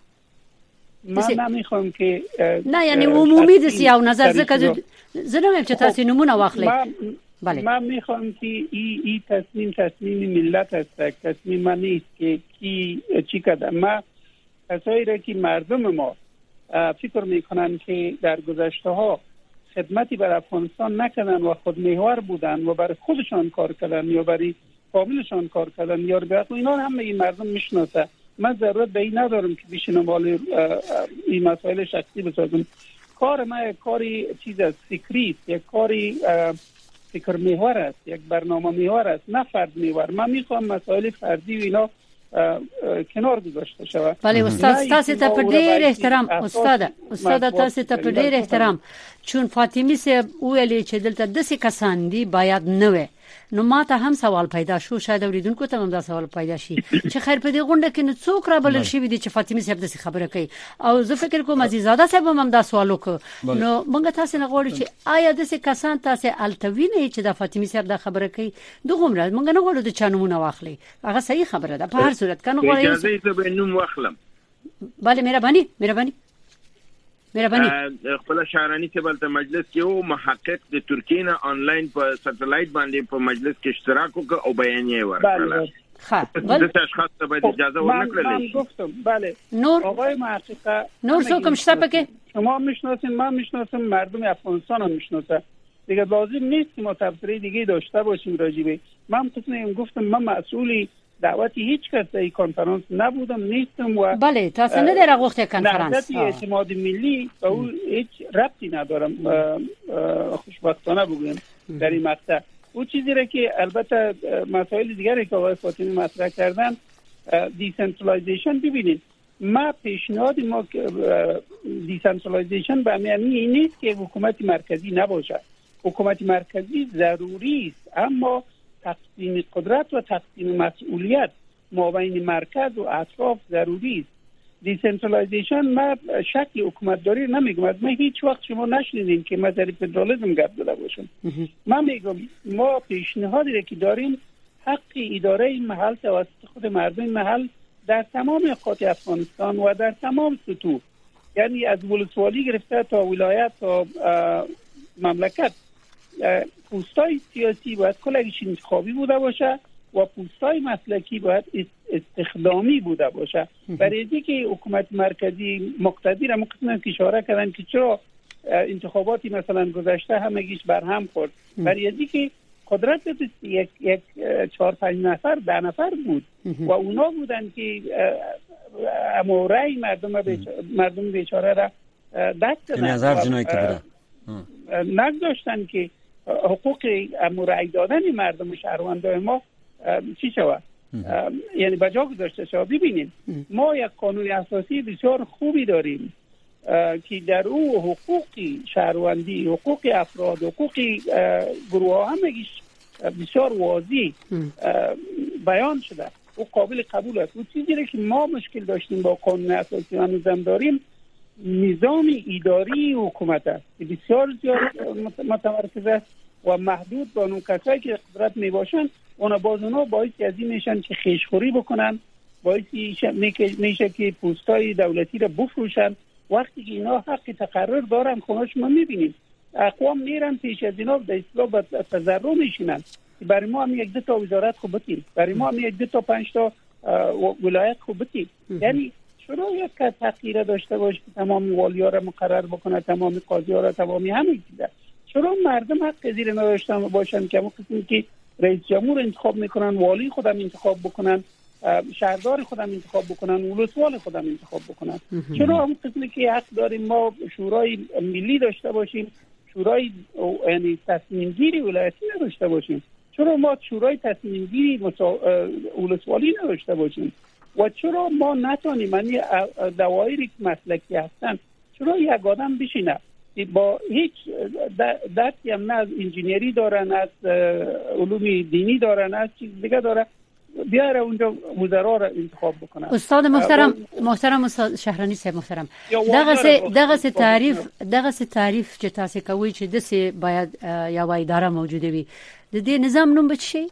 من نمیخوام که نه یعنی عمومی د سیاو نظر ځکه زه نه چې تاسو نمونه واخلئ. بله من میخوام که این ای تصمیم تصمیم ملت است، تصمیم من نیست که کی چی کرده. ما کسایی را که مردم ما فکر میکنن که در گذشته ها خدمتی بر افغانستان نکردن و خود محور بودن و برای خودشان کار کردن یا برای فامیلشان کار کردن یا برای اینا هم این مردم میشناسه. من ضرورت به این ندارم که بشینم والی این مسائل شخصی بسازم. کار ما یک کاری چیز از فکری، یک کاری فکر محور است، یک برنامه محور است، نه فرد محور. من میخوام مسائل فردی و اینا کنار گذاشته شود. بله استاد تاسو ته په ډیر احترام استاد استاد تاسو ته په ډیر احترام چون فاطمی صاحب ویلي چې دلته د څه کسان دي باید نه وي نو ماته هم سوال پیدا شو، شاید اوریدونکو ته هم دا سوال پیدا شي چې خیر په دې غونډه کې نه څوک را بلل شي دي چې فاطمی صاحب د خبره کوي او زه فکر کوم عزیزاده صاحب هم دا سوال وکړ نو موږ تاسو نه غواړو چې آیا د څه کسان تاسو التوینه چې د فاطمی صاحب دا خبره کوي دغه مر موږ نه غواړو د چانمونه واخلي هغه صحیح خبره ده. په هر صورت کنه غواړم اجازه ته به نوم واخلم. بله مهرباني مهرباني مهرباني خپل شهرانی ته بل مجلس کې او محقق د ترکیه نه آنلاین په سټلایټ باندې په مجلس کې اشتراک وکړ او بیان یې ورکړل. ها بل د اشخاص ته باید اجازه ورنکړل من گفتم بله نور آقای محقق نور څوک شته پکې شما میشناسین من میشناسم مردم افغانستان هم میشناسه دیگه لازم نیست که ما تفسیر دیگه داشته باشیم راجبه. من خودم گفتم من مسئولی دعوتی هیچ کس در این کنفرانس نبودم نیستم و بله تاسو نه در وخت کنفرانس نه اعتماد ملی به اون هیچ ربطی ندارم خوشبختانه بگویم در این مقطع. اون چیزی را که البته مسائل دیگری که آقای فاطمی مطرح کردن دیسنترالایزیشن ببینید ما پیشنهاد ما دیسنترالایزیشن به معنی این نیست که حکومت مرکزی نباشه. حکومت مرکزی ضروری است اما تقسیم قدرت و تقسیم مسئولیت مابین مرکز و اطراف ضروری است. دیسنترالایزیشن ما شکل حکومتداری نمیگم. از من هیچ وقت شما نشنیدین که ما در فدرالیسم گپ زده باشم. من میگم ما پیشنهادی را که داریم حق اداره این محل توسط خود مردم محل در تمام نقاط افغانستان و در تمام سطوح یعنی از ولسوالی گرفته تا ولایت تا مملکت پوستای سیاسی باید کلگیش انتخابی بوده باشه و پوستای مسلکی باید استخدامی بوده باشه. برای اینکه حکومت مرکزی مقتدر هم قسم اشاره کردن که چرا انتخاباتی مثلا گذشته همگیش برهم خورد. برای اینکه قدرت یک یک چهار پنج نفر ده نفر بود و اونا بودن که امورای مردم مردم بیچاره را دست دادن نگذاشتن که حقوق رأی دادن مردم شهروندان ما چی شود. یعنی بجا گذاشته شد. ببینید ما یک قانون اساسی بسیار خوبی داریم که در او حقوقی شهروندی، حقوق افراد، حقوق گروه ها همگیش بسیار واضح بیان شده. او قابل قبول است. او چیزی که ما مشکل داشتیم با قانون اساسی هنوزم داریم نظام اداری حکومت است که بسیار زیاد متمرکز است و محدود با اون کسایی که قدرت می باشن اونا باز اونا باعثی از این میشن که خیشخوری بکنن، باعثی میشه که پوستای دولتی را بفروشن. وقتی که اینا حق تقرر دارن خونه شما میبینید اقوام میرن پیش از اینا به اصطلاح به تضرع میشینن. برای ما هم یک دو تا وزارت خوب بتیم، برای ما هم یک دو تا پنج تا ولایت خوب بتیم. یعنی چرا یک کس حقیره داشته باشه که تمام والی‌ها را مقرر بکنه، تمام قاضی‌ها را، تمامی همه چیزا؟ چرا مردم حق زیر نداشتن باشن که همون قسمی که رئیس جمهور انتخاب میکنن، والی خودم انتخاب بکنن، شهردار خودم انتخاب بکنن، ولسوال خودم انتخاب بکنن؟ چرا همون قسمی که حق داریم ما شورای ملی داشته باشیم، شورای یعنی تصمیم گیری ولایتی نداشته باشیم؟ چرا ما شورای تصمیم گیری ولسوالی نداشته باشیم؟ و چرا ما نتونیم من دوایری که مسلکی هستن چرا یک آدم بشینه با هیچ درکی هم نه از انجینیری دارن، از علوم دینی دارن، از چیز دیگه داره، بیاره اونجا وزرا را انتخاب بکنن؟ استاد محترم محترم استاد شهرانی صاحب محترم، دغه دغه تعریف دغه تعریف چې تاسو کوي چې د سه باید یا وای اداره موجوده وي، د دې نظام نوم بچي؟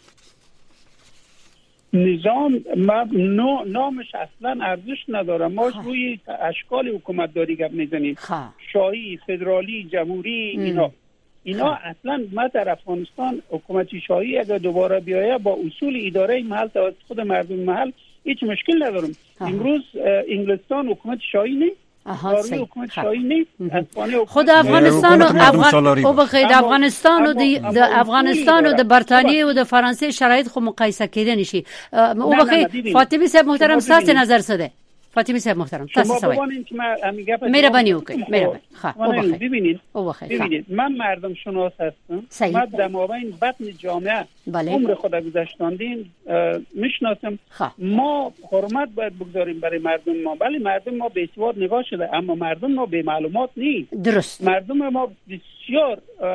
نظام ما نو نامش اصلا ارزش نداره. ما روی اشکال حکومتداری گپ میزنیم، شاهی، فدرالی، جمهوری، اینا اینا اصلا ما در افغانستان حکومت شاهی اگر دوباره بیایه با اصول اداره محل توسط خود مردم محل هیچ مشکل ندارم. امروز انگلستان حکومت شاهی نیست، داروی حکومت شاهی نیست، خود افغانستان و افغان او بخید افغانستان و د افغانستان و د برتانیې او د فرانسې شرایط خو مقایسه کېدای نشي. او بخید فاطمی صاحب محترم تاسو نظر څه ده؟ فاطمی صاحب محترم تاسو څه وایي؟ مهرباني وکړئ. مهرباني. ها او بخید ببینید او بخید ببینید من مردم شناس هستم، من در مابین بطن جامعه عمر خود گذاشتاندیم میشناسم. ما حرمت باید بگذاریم برای مردم ما. ولی مردم ما به سواد نگاه شده اما مردم ما به معلومات نیست. درست. مردم ما بسیار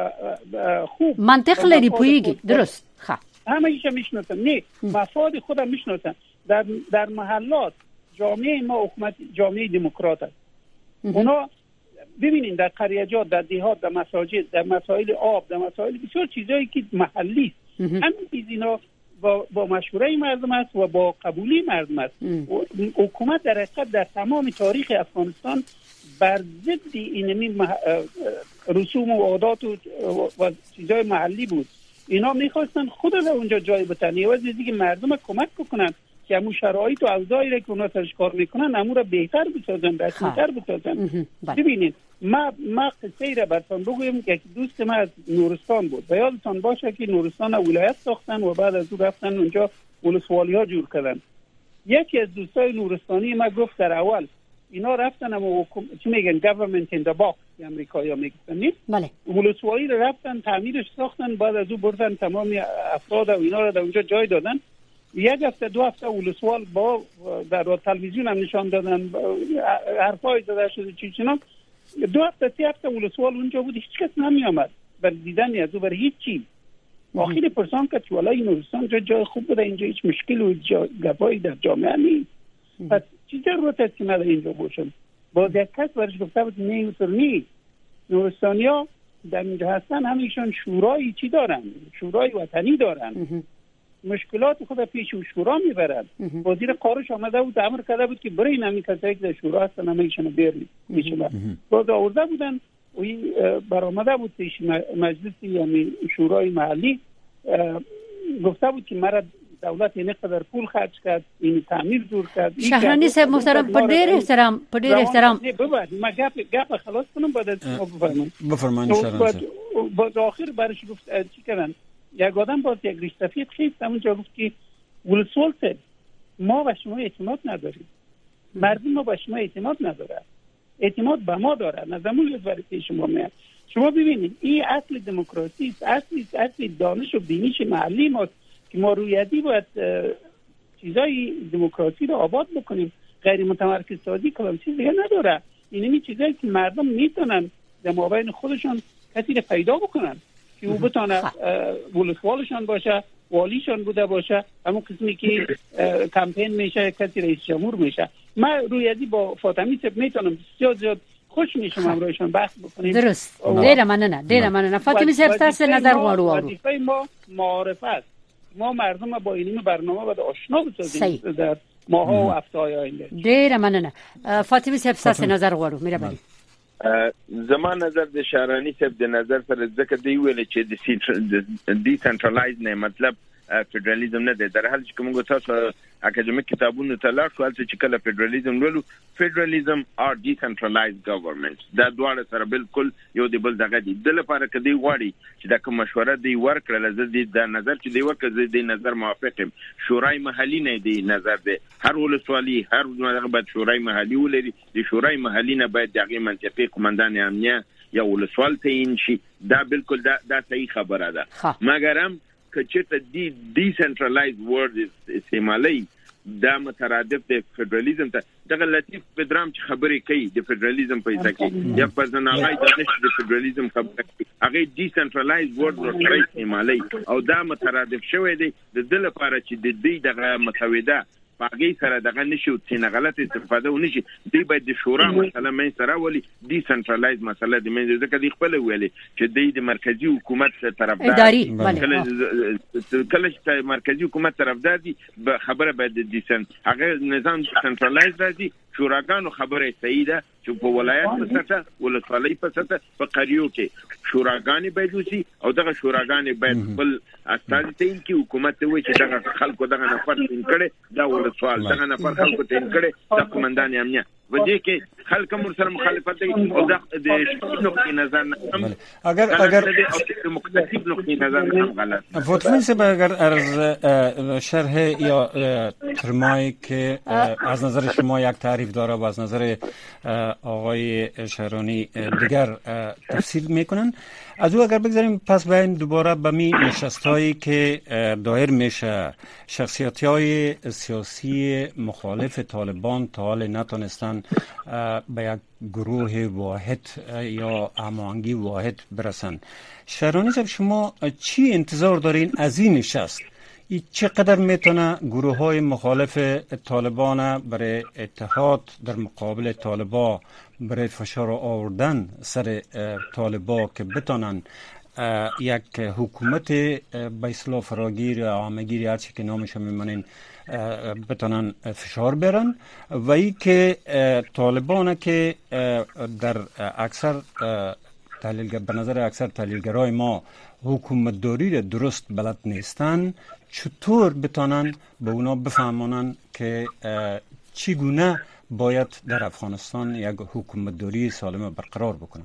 خوب منطق لري پویږي. درست. ها همه ایشا میشناسم. نه مفاد خودم میشناسم. در در محلات جامعه ما حکومت جامعه دموکرات است. اونا ببینید در قریه‌جات، در دیهات، در مساجد، در مسائل آب، در مسائل بسیار چیزایی که محلی است، همین چیز اینا با با مشوره مردم است و با قبولی مردم است. حکومت در حقیقت در تمام تاریخ افغانستان بر ضد اینمی مح... رسوم و عادات و, و چیزای محلی بود. اینا میخواستن خود را اونجا جای بتن، یه واسه که مردم کمک بکنن که همون شرایط و اوضاعی را که اونا سرش کار میکنن همون را بهتر بسازن، رسمی‌تر بسازن. ببینید ما ما قصه را براتون بگویم که دوست ما از نورستان بود و یادتان باشه که نورستان ولایت ساختن و بعد از اون رفتن اونجا ولسوالی ها جور کردن. یکی از دوستای نورستانی ما گفت در اول اینا رفتن اما چی میگن government in the box که امریکایی‌ها میگن نیست. بله. ولسوالی را رفتن تعمیرش ساختن، بعد از اون بردن تمام افراد و اینا را در اونجا جای دادن. یک هفته دو هفته ولسوال با در تلویزیون هم نشان دادن، حرفای زده شده چی چینا. دو هفته سه هفته ولسوال اونجا بود، هیچ کس نمی آمد بر دیدن از او، بر هیچ چیز. آخری پرسان کرد که والله نورستان جا جای خوب بوده، اینجا هیچ مشکل و گپایی در جامعه نیست، پس چی ضرورت است که من اینجا باشم؟ باز یک کس برش گفته بود نه اینطور نیست. نورستانیا در اینجا هستن همیشون شورای چی دارن؟ شورای وطنی دارن. مشکلات خود پیش و شورا میبرد. وزیر قارش آمده بود امر کرده بود که برای نمی کسایی که در شورا هستن همه ایشون بیارید میشه. باز آورده بودن و برآمده بود پیش مجلس یعنی شورای محلی گفته بود که مرا دولت اینه قدر پول خرج کرد، این تعمیر جور کرد. شهرانی صاحب محترم په ډیر احترام په ډیر احترام ببخشید ما گپ گپ خلاص کنم بعد از بفرمایید. بفرمایید شهرانی صاحب. باز آخر برش گفت چی کردن؟ یک آدم باز یک ریشتفیت خیست همونجا گفت که ولسوال صاحب ما به شما اعتماد نداریم، مردم ما به شما اعتماد نداره، اعتماد به ما داره، نظمون برای پیش شما میاد. شما ببینید این اصل دموکراسی است، اصل اصل دانش و بینش محلی ماست که ما رویدی باید چیزای دموکراسی رو آباد بکنیم. غیر متمرکز سازی کلام چیز دیگه نداره. اینمی چیزایی که مردم میتونن در مابین خودشون کسی رو پیدا بکنن که او بتونه ولسوالشان باشه، والیشان بوده باشه، همون قسمی که کمپین میشه کسی رئیس جمهور میشه. من روی ازی با فاطمی صاحب میتونم بسیار زیاد خوش میشم همراهشان بحث بکنیم. درست. ډیره مننه ډیره مننه فاطمی صاحب، تاسو نظر غواړو. وظیفه ما معرفت است. ما مردم با این برنامه باید آشنا بسازیم در ماها و هفته‌های آینده. ډیره مننه فاطمی صاحب، تاسو نظر غواړو. مهرباني. زما نظر د شهرانی صاحب د نظر سره ځکه دی ویل چې د ډیسنټرلایز نه مطلب فدرالیزم نه دی. در حال چې کومه تاسو اکاډمیک کتابونو ته لاړ شو چې کله فدرالیزم ولو فدرالیزم اور ډیسنټرلایز ګورنمنت دا دواړه سره بالکل یو دی بل دغه دي. د لپاره کدی غواړي چې دا کوم مشوره دی ورکړل زه د نظر چې دی ورکړل د نظر موافق یم. شورای محلي نه دی نظر دی، هر ولسوالي هر دغه باید شورای محلي ولري. د شورای محلي نه باید دغه منطقي قومندان امنیه یا ولسوال تعیین شي. دا بالکل دا دا صحیح خبره ده. مګر هم کچته دی ډیسنټرلایز ورډ استعمالي دا مترادف د فدرالیزم ته. دغه لطیف فدرام چې خبرې کوي د فدرالیزم په اساس کې یا په ځناغای د نشه د فدرالیزم خبره کوي، هغه ډیسنټرلایز ورډ ورته استعمالي او دا مترادف شوی دی د دې لپاره چې د دې دغه مسوده باغی سره دغه نشي او څنګه غلط استفاده ونشي. دی باید د شورا مسله مې سره ولي ډیسنټرلایز مسله د مې ځکه دی خپل ویلي چې د مرکزی حکومت طرفدار اداري کله چې مرکزی حکومت طرفدار دي خبره باید د ډیسنټ هغه نظام ډیسنټرلایز راځي. شوراګانو خبره صحیح ده چې په ولایت په سطح ولسوالۍ په سطح په قریو کې شوراګانې باید وسی او دغه شوراګانې باید خپل استازي تعیین کړي. حکومت ته وایي چې دغه خلکو دغه نفر تعیین کړي دا ولسوال دغه نفر خلکو تعیین کړي د قومندان امنیه ودې کې خلک مر سره مخالفت کوي او د نقطې نظر نه اگر اگر مختلف نقطې نظر نه غلط. فاطمی صاحب اگر از شرح یا ترمایی که از نظر شما یک تعریف داره و از نظر آقای شهرانی دیگر تفسیر میکنن، از او اگر بگذاریم پس بیایم دوباره به می نشستایی که دایر میشه شخصیتی های سیاسی مخالف طالبان تا حال نتونستن به یک گروه واحد یا هماهنگی واحد برسن. شهرانی صاحب شما چی انتظار دارین از این نشست؟ ای چقدر میتونه گروه های مخالف طالبان برای اتحاد در مقابل طالبا برای فشار آوردن سر طالبا که بتونن یک حکومت به اصطلاح فراگیر یا عامگیر هرچی که نامش میمانین بتونن فشار برن و ای که طالبان که در اکثر تحلیل به نظر اکثر تحلیلگرای ما حکومت داری درست بلد نیستن، چطور بتانن به اونا بفهمانن که چگونه باید در افغانستان یک حکومت داری سالم برقرار بکنن؟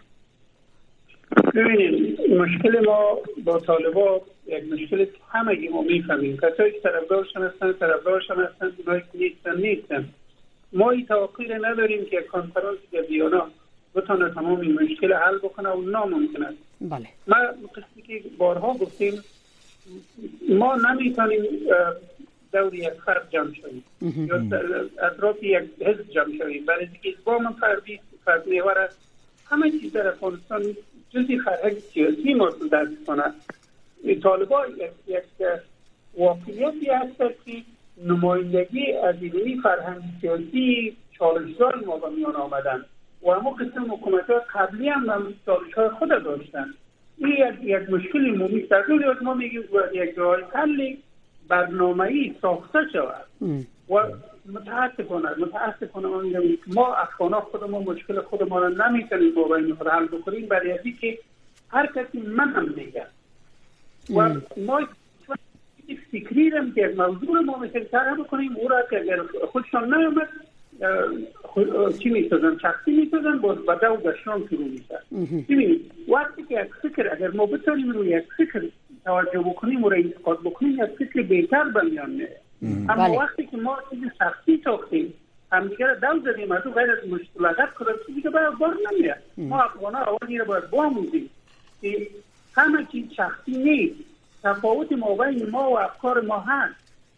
ببینید مشکل ما با طالبان یک مشکل همگی ما میفهمیم. کسایی که طرفدارشان هستن طرفدارشان هستن، اونایی که نیستن نیستن. ما این توقع نداریم که کنفرانس در ویانا بتونه تمام این مشکل حل بکنه و ناممکن است. بله. ما قسمی که بارها گفتیم ما نمیتونیم دور یک فرد جمع شویم یا اطراف یک حزب جمع شویم، برای اینکه با من فردی فرد محور است. همه چیز در افغانستان جزی فرهنگ سیاسی مرتبط دست کنه. طالبان یک, یک واقعیتی هست که نمایندگی از این فرهنگ سیاسی چالش‌زای ما به میان آمدن و اما قسم حکومت‌ها قبلی هم هم چالش‌های خود داشتن. این یک, یک مشکلی مومی در دول ما میگیم یک جای حل برنامه‌ای ساخته شود و متاسفانه متاسفانه ما میگیم ما افغان‌ها خودمون مشکل خود ما را نمیتونیم با این خود حل بکنیم، برای اینکه هر کسی من هم میگه و ما فکری رم که موضوع ما مثل طرح بکنیم او را که اگر خودشان نیامد چی میسازن شخصی میسازن با دو دشتان شروع میسازن. ببینید وقتی که یک فکر اگر ما بتونیم روی یک فکر توجه بکنیم و را انتقاد بکنیم یک فکر بهتر بمیان میره. اما وقتی که ما چیز شخصی ساختیم هم دیگر دو زدیم از او غیر از مشکلات کنیم دیگه باید بار نمیاد. ما افغانها اولی را باید باموزیم که همه چیز شخصی نیست، تفاوت ما بین ما و افکار ما هست.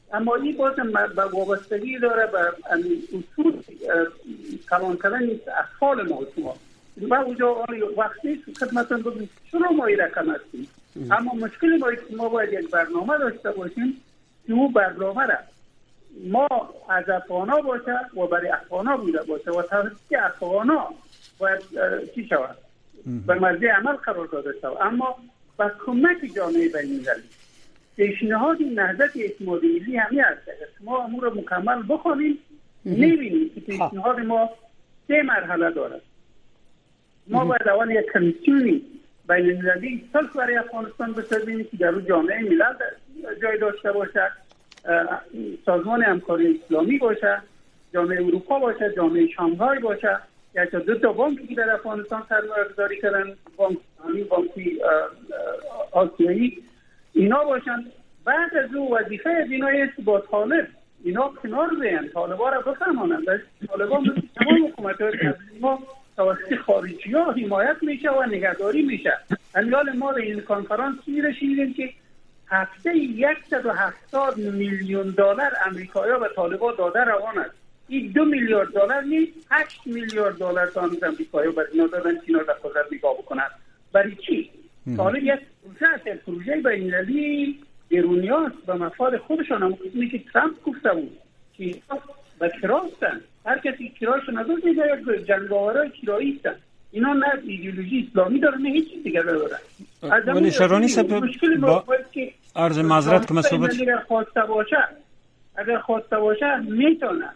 اما این بازم به وابستگی داره به اصول کلان کردن اطفال ما شما با اونجا وقتی خدمتتون بگیم چرا ما این رقم هستیم. اما مشکل ما ما باید یک برنامه داشته باشیم که اون برنامه را ما از افغانا باشه و برای افغانا بوده باشه و توسط افغانا باید چی شود به مرزی عمل قرار داده شود. اما با کمک جامعه بین‌المللی پیشنهاد نهضت اعتماد ملی همی است. شما امور رو مکمل بخونید می‌بینید که پیشنهاد ما سه مرحله دارد. ما باید اول یک کمیسیونی بین‌المللی صلح برای افغانستان بسازیم که در اون جامعه ملل جای داشته باشد، سازمان همکاری اسلامی باشه، جامعه اروپا باشه، جامعه شانگهای باشه، یا تا دو تا بانکی که در افغانستان سرمایه‌گذاری کردن، بانک اسلامی، بانکی آسیایی، اینا باشن. بعد از او وظیفه از اینا است با طالب اینا کنار بیان، طالبا را بفهمانند. طالبا مثل تمام حکومت‌های ما توسط خارجی‌ها حمایت میشه و نگهداری میشه. حالا ما در این کنفرانس می‌رسیدیم که هفته صد و هفتاد میلیون دلار امریکایی‌ها به طالبان داده روان است. این دو میلیارد دلار نیست، هشت میلیارد دلار تا هنوز امریکایی‌ها برای اینا دادن که اینا در قدرت نگاه بکنن. برای چی؟ طالب یک پروژه است، پروژه بین‌المللی ایرانیاست به مفاد خودشان. هم قسمی که ترامپ گفته بود که به کراستن، هر کسی کرایش نداره دیگه جنگاورای کرایی هستن. اینا نه ایدئولوژی اسلامی داره نه هیچ دیگه داره. ولی شرانی صاحب با عرض معذرت که صحبت اگر خواسته باشه اگر خواسته باشه میتونه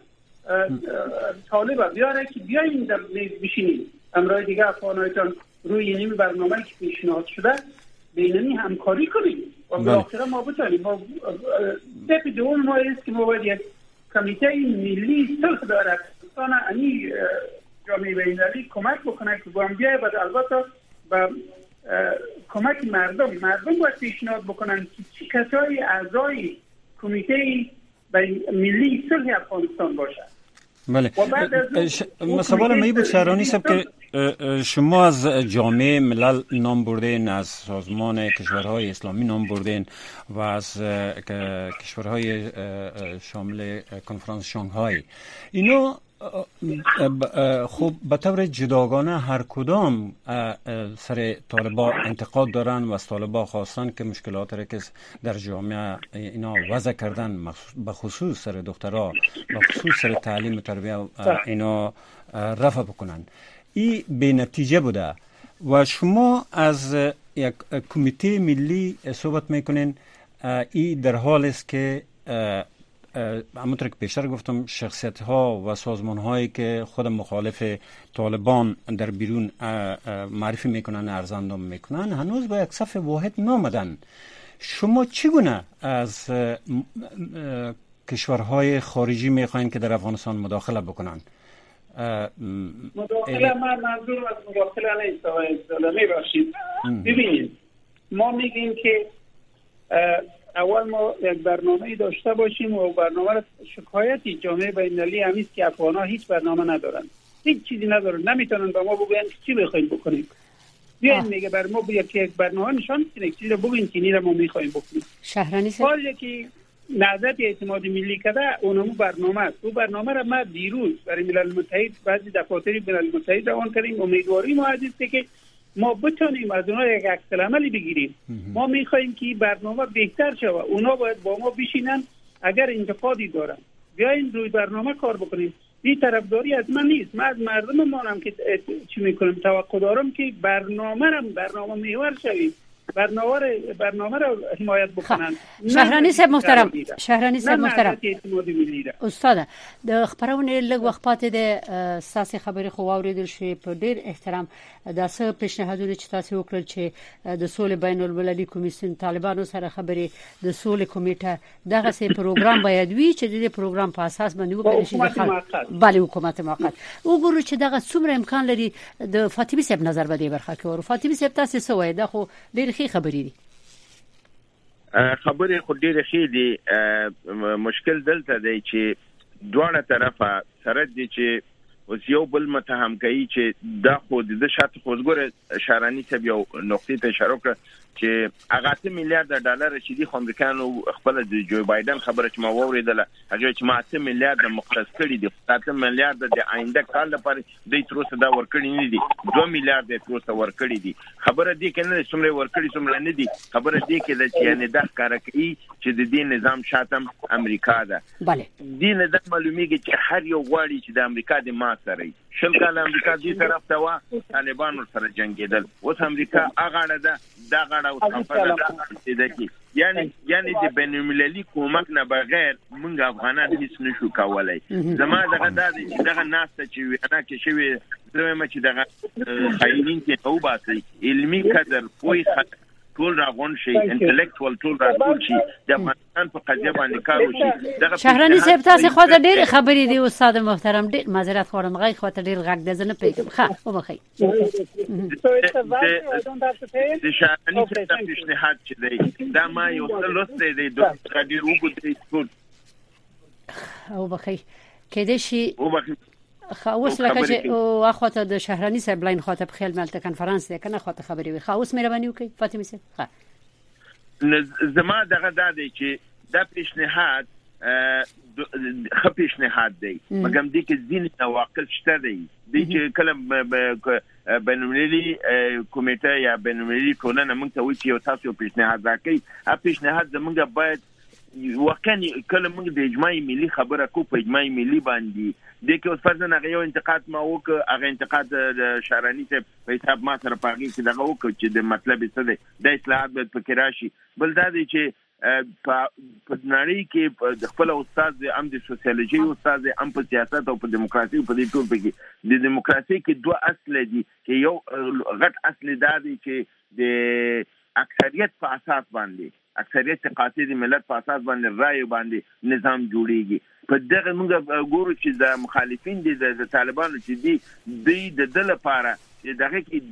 طالب بیاره که بیاین در بشینیم امرای دیگه افغانایتان روی این برنامه که پیشنهاد شده بینمی همکاری کنیم و بالاخره ما بتونیم. ما تپ دوم ما است که ما باید یک کمیته ملی صلح در افغانستان انی جامعه بین‌المللی کمک بکنه که با هم بیای. بعد البته با کمک مردم مردم باید پیشنهاد بکنن که چه کسایی اعضای کمیته ملی صلح افغانستان باشن. بله. سوال می بود شهرانی صاحب که شما از جامعه ملل نام بردین، از سازمان کشورهای اسلامی نام بردین و از کشورهای شامل کنفرانس شانگهای. اینو خب به طور جداگانه هر کدام سر طالبا انتقاد دارن و از طالبا خواستن که مشکلات را که در جامعه اینا وضع کردن به خصوص سر دخترها به خصوص سر تعلیم و تربیه اینا رفع بکنن. این به نتیجه بوده و شما از یک کمیته ملی صحبت میکنین. این در حال است که همونطور که پیشتر گفتم شخصیت ها و سازمان هایی که خود مخالف طالبان در بیرون معرفی میکنن، ارزاندام میکنن، هنوز با یک صف واحد نامدن. شما چگونه از کشورهای خارجی میخواین که در افغانستان مداخله بکنن؟ مداخله من منظور از مداخله نیست آقای زلمی باشید. ببینید ما میگیم که اول ما یک برنامه داشته باشیم و برنامه را شکایتی جامعه بین‌المللی همیست که افغان‌ها هیچ برنامه ندارن، هیچ چیزی ندارن، نمیتونن به ما بگن چی بخوایم بکنیم. بیاین میگه بر ما یک یک برنامه نشان بدین، چیزی رو بگین که اینو ما میخوایم بکنیم. شهرانی صاحب حالی که نهضت اعتماد ملی کرده اونمو برنامه است. اون برنامه را ما دیروز برای ملل متحد بعضی دفاتر ملل متحد روان کردیم. امیدواریم ما عزیزه که ما بتونیم از اونها یک عکس العملی بگیریم. ما میخوایم که برنامه بهتر شود. اونا باید با ما بشینن، اگر انتقادی دارن بیاین روی برنامه کار بکنیم. این طرفداری از من نیست، من از مردم مانم که چی میکنم، توقع دارم که برنامه را برنامه محور شویم، برنامه برنامه را حمایت بکنن. شهرانی صاحب محترم، شهرانی صاحب محترم استاد د خبرونه لږ وخت پاتې د ساسي خبرې خو اوریدل شي په ډیر احترام د څه پیشنهادونه چې تاسو وکړل چې د سولې بین المللي کمیسیون طالبانو سره خبرې د سولې کمیټه دغه سي پروګرام باید وي چې د پروګرام په اساس باندې وکړل شي. بله حکومت موقت وګورو چې دغه څومره امکان لري. د فاطمه صاحب نظر به دې برخه کې ورو. فاطمه صاحب تاسو څه وایي؟ دا خو ډیر ښه خبرې دي. خبرې خو ډېرې ښې دي. مشکل دلته دی چې دواړه طرفه سره دي چې اوس یو بل متهم کوي چې دا خو د شاته خوځګور شهراني ته یو نقطې ته اشاره وکړه چې هغه اته میلیارډ ډالر چې دی امریکایانو خپل د جو بایدن خبره چې ما ووریدله هغه چې ما اته میلیارډ مختص کړي دي اته میلیارډ د آینده کال لپاره د تروسه دا ورکړي نه دي دوه میلیارډ د تروسه ورکړي دي خبره دی کنه څومره ورکړي څومره نه دي خبره دی کې چې یعنی د ښکارا کوي چې د دې نظام شاتم امریکا ده bale دې نظام معلومیږي چې هر یو غواړي چې د امریکا د ما سره شل کال امریکا دې طرف ته وا طالبان سره جنگیدل اوس امریکا اغاړه ده دا غاړه او خپل ده کې یعنی یعنی د بین المللي کومک نه بغیر موږ افغانان هیڅ نشو کولای زما دغه د دغه ناس چې وینا کې شوی زموږ چې دغه خاينین کې او باسي علمي قدر پوي ټول راغون شي انټلیکچوال ټول راغون شي د افغانستان په قضیه باندې کار وشي دغه شهراني صاحب تاسو خو د ډېر خبرې دی استاد محترم ډېر معذرت خورم غي خو ته ډېر غږ د زنه پیګم ښه او بخي د شهراني صاحب پیشنهاد چې دی دا ما یو څه لوستې دی د ډېر وګړي او بخي کېدې شي او بخي خاوس لکه چې او اخوته د شهراني صاحب لاین خاطر خیال ملته کنفرانس ده کنه خاطر خبري وي خاوس مهرباني وکي فاطمه صاحب ښه زما دغه د دې چې دا پیشنهاد خ پیشنهاد دی مګم دې کې ځین نواقص شته دی د چې کله بین المللي کمیټه یا بین المللي ټولنه موږ ته وایي چې تاسو پیشنهاد راکړئ ا پیشنهاد زموږ باید وکړي کله موږ د اجماعي ملي خبره کو په اجماعي ملي باندې د کې اوس فرض نه یو انتقاد ما وک هغه انتقاد د شهراني ته په حساب ما سره پاږي چې دغه وک چې د مطلب څه دی د اصلاحات په فکر راشي بل دا دی چې په نړۍ کې د خپل استاد ام د سوسیالوژي استاد ام په سیاست او په دیموکراسي په دې ټول کې د دیموکراسي کې دوه اصل دي چې یو غټ اصل دا دی چې د اکثریت په اساس باندې اکثریت قاصد ملت په اساس باندې رائے باندې نظام جوړیږي په دغه موږ ګورو چې د مخالفین دي د طالبانو چې دي د دل لپاره دغه کې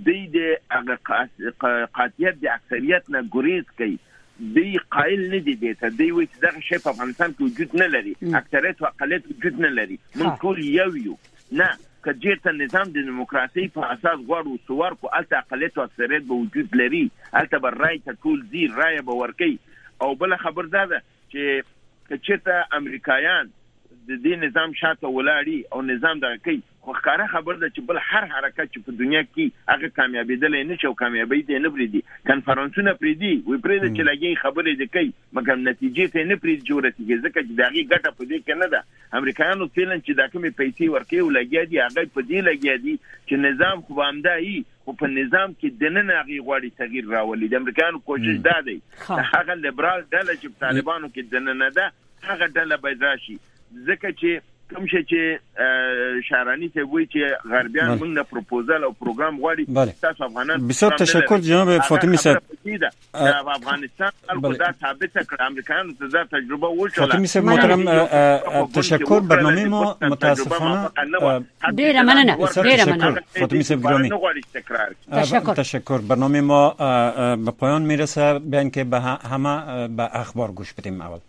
د قاطعیت د اکثریت نه ګریز کوي دی قائل نه دي ته دی وي چې دغه شی په افغانستان کې وجود نه لري اکثریت او اقلیت وجود نه لري موږ ټول یو یو نه کجیرته نظام د دیموکراسي په اساس غواړو څوار کو الته اقلیت او اکثریت به وجود لري الته بر رائے ته ټول زیر رائے به ورکي او بل خبر ده چې کچته امریکایان د دې نظام شاته ولاړی او نظام دغه کوي خو ښکارا خبر ده چې بل هر حرکت چې په دنیا کې هغه کامیابیدل نه شو کامیابی دي نه بریدي کنفرانسونه پریدي وی پریدي چې لګي خبرې دي کوي مګر نتیجې ته نه پریدي جوړتي ځکه چې دغه ګټه په دې کې نه ده امریکایانو فعلا چې دا کومې پیسې ورکي او لګي دي هغه په دې لګي دي چې نظام خو باندې خو په نظام کې د نن هغه غواړي تغییر راولي د امریکایانو کوشش دا دی هغه لیبرال ډله چې طالبانو کې د نن نه ده هغه ډله باید راشي ځکه چې کوم شي چې شهراني ته وایي چې غربیان موږ نه پروپوزال او پروګرام غواړي تاسو افغانان بسیار تشکر جناب فاطمی صاحب د افغانستان خلکو دا ثابت کړ امریکایانو ته دا تجربه وشوله فاطمی صاحب محترم تشکر برنامه ما متاسفانه ډیر مننه ډیر مننه فاطمی صاحب گرامی تشکر تشکر برنامه ما به پایان میرسه بیان که به همه به اخبار گوش بدیم اول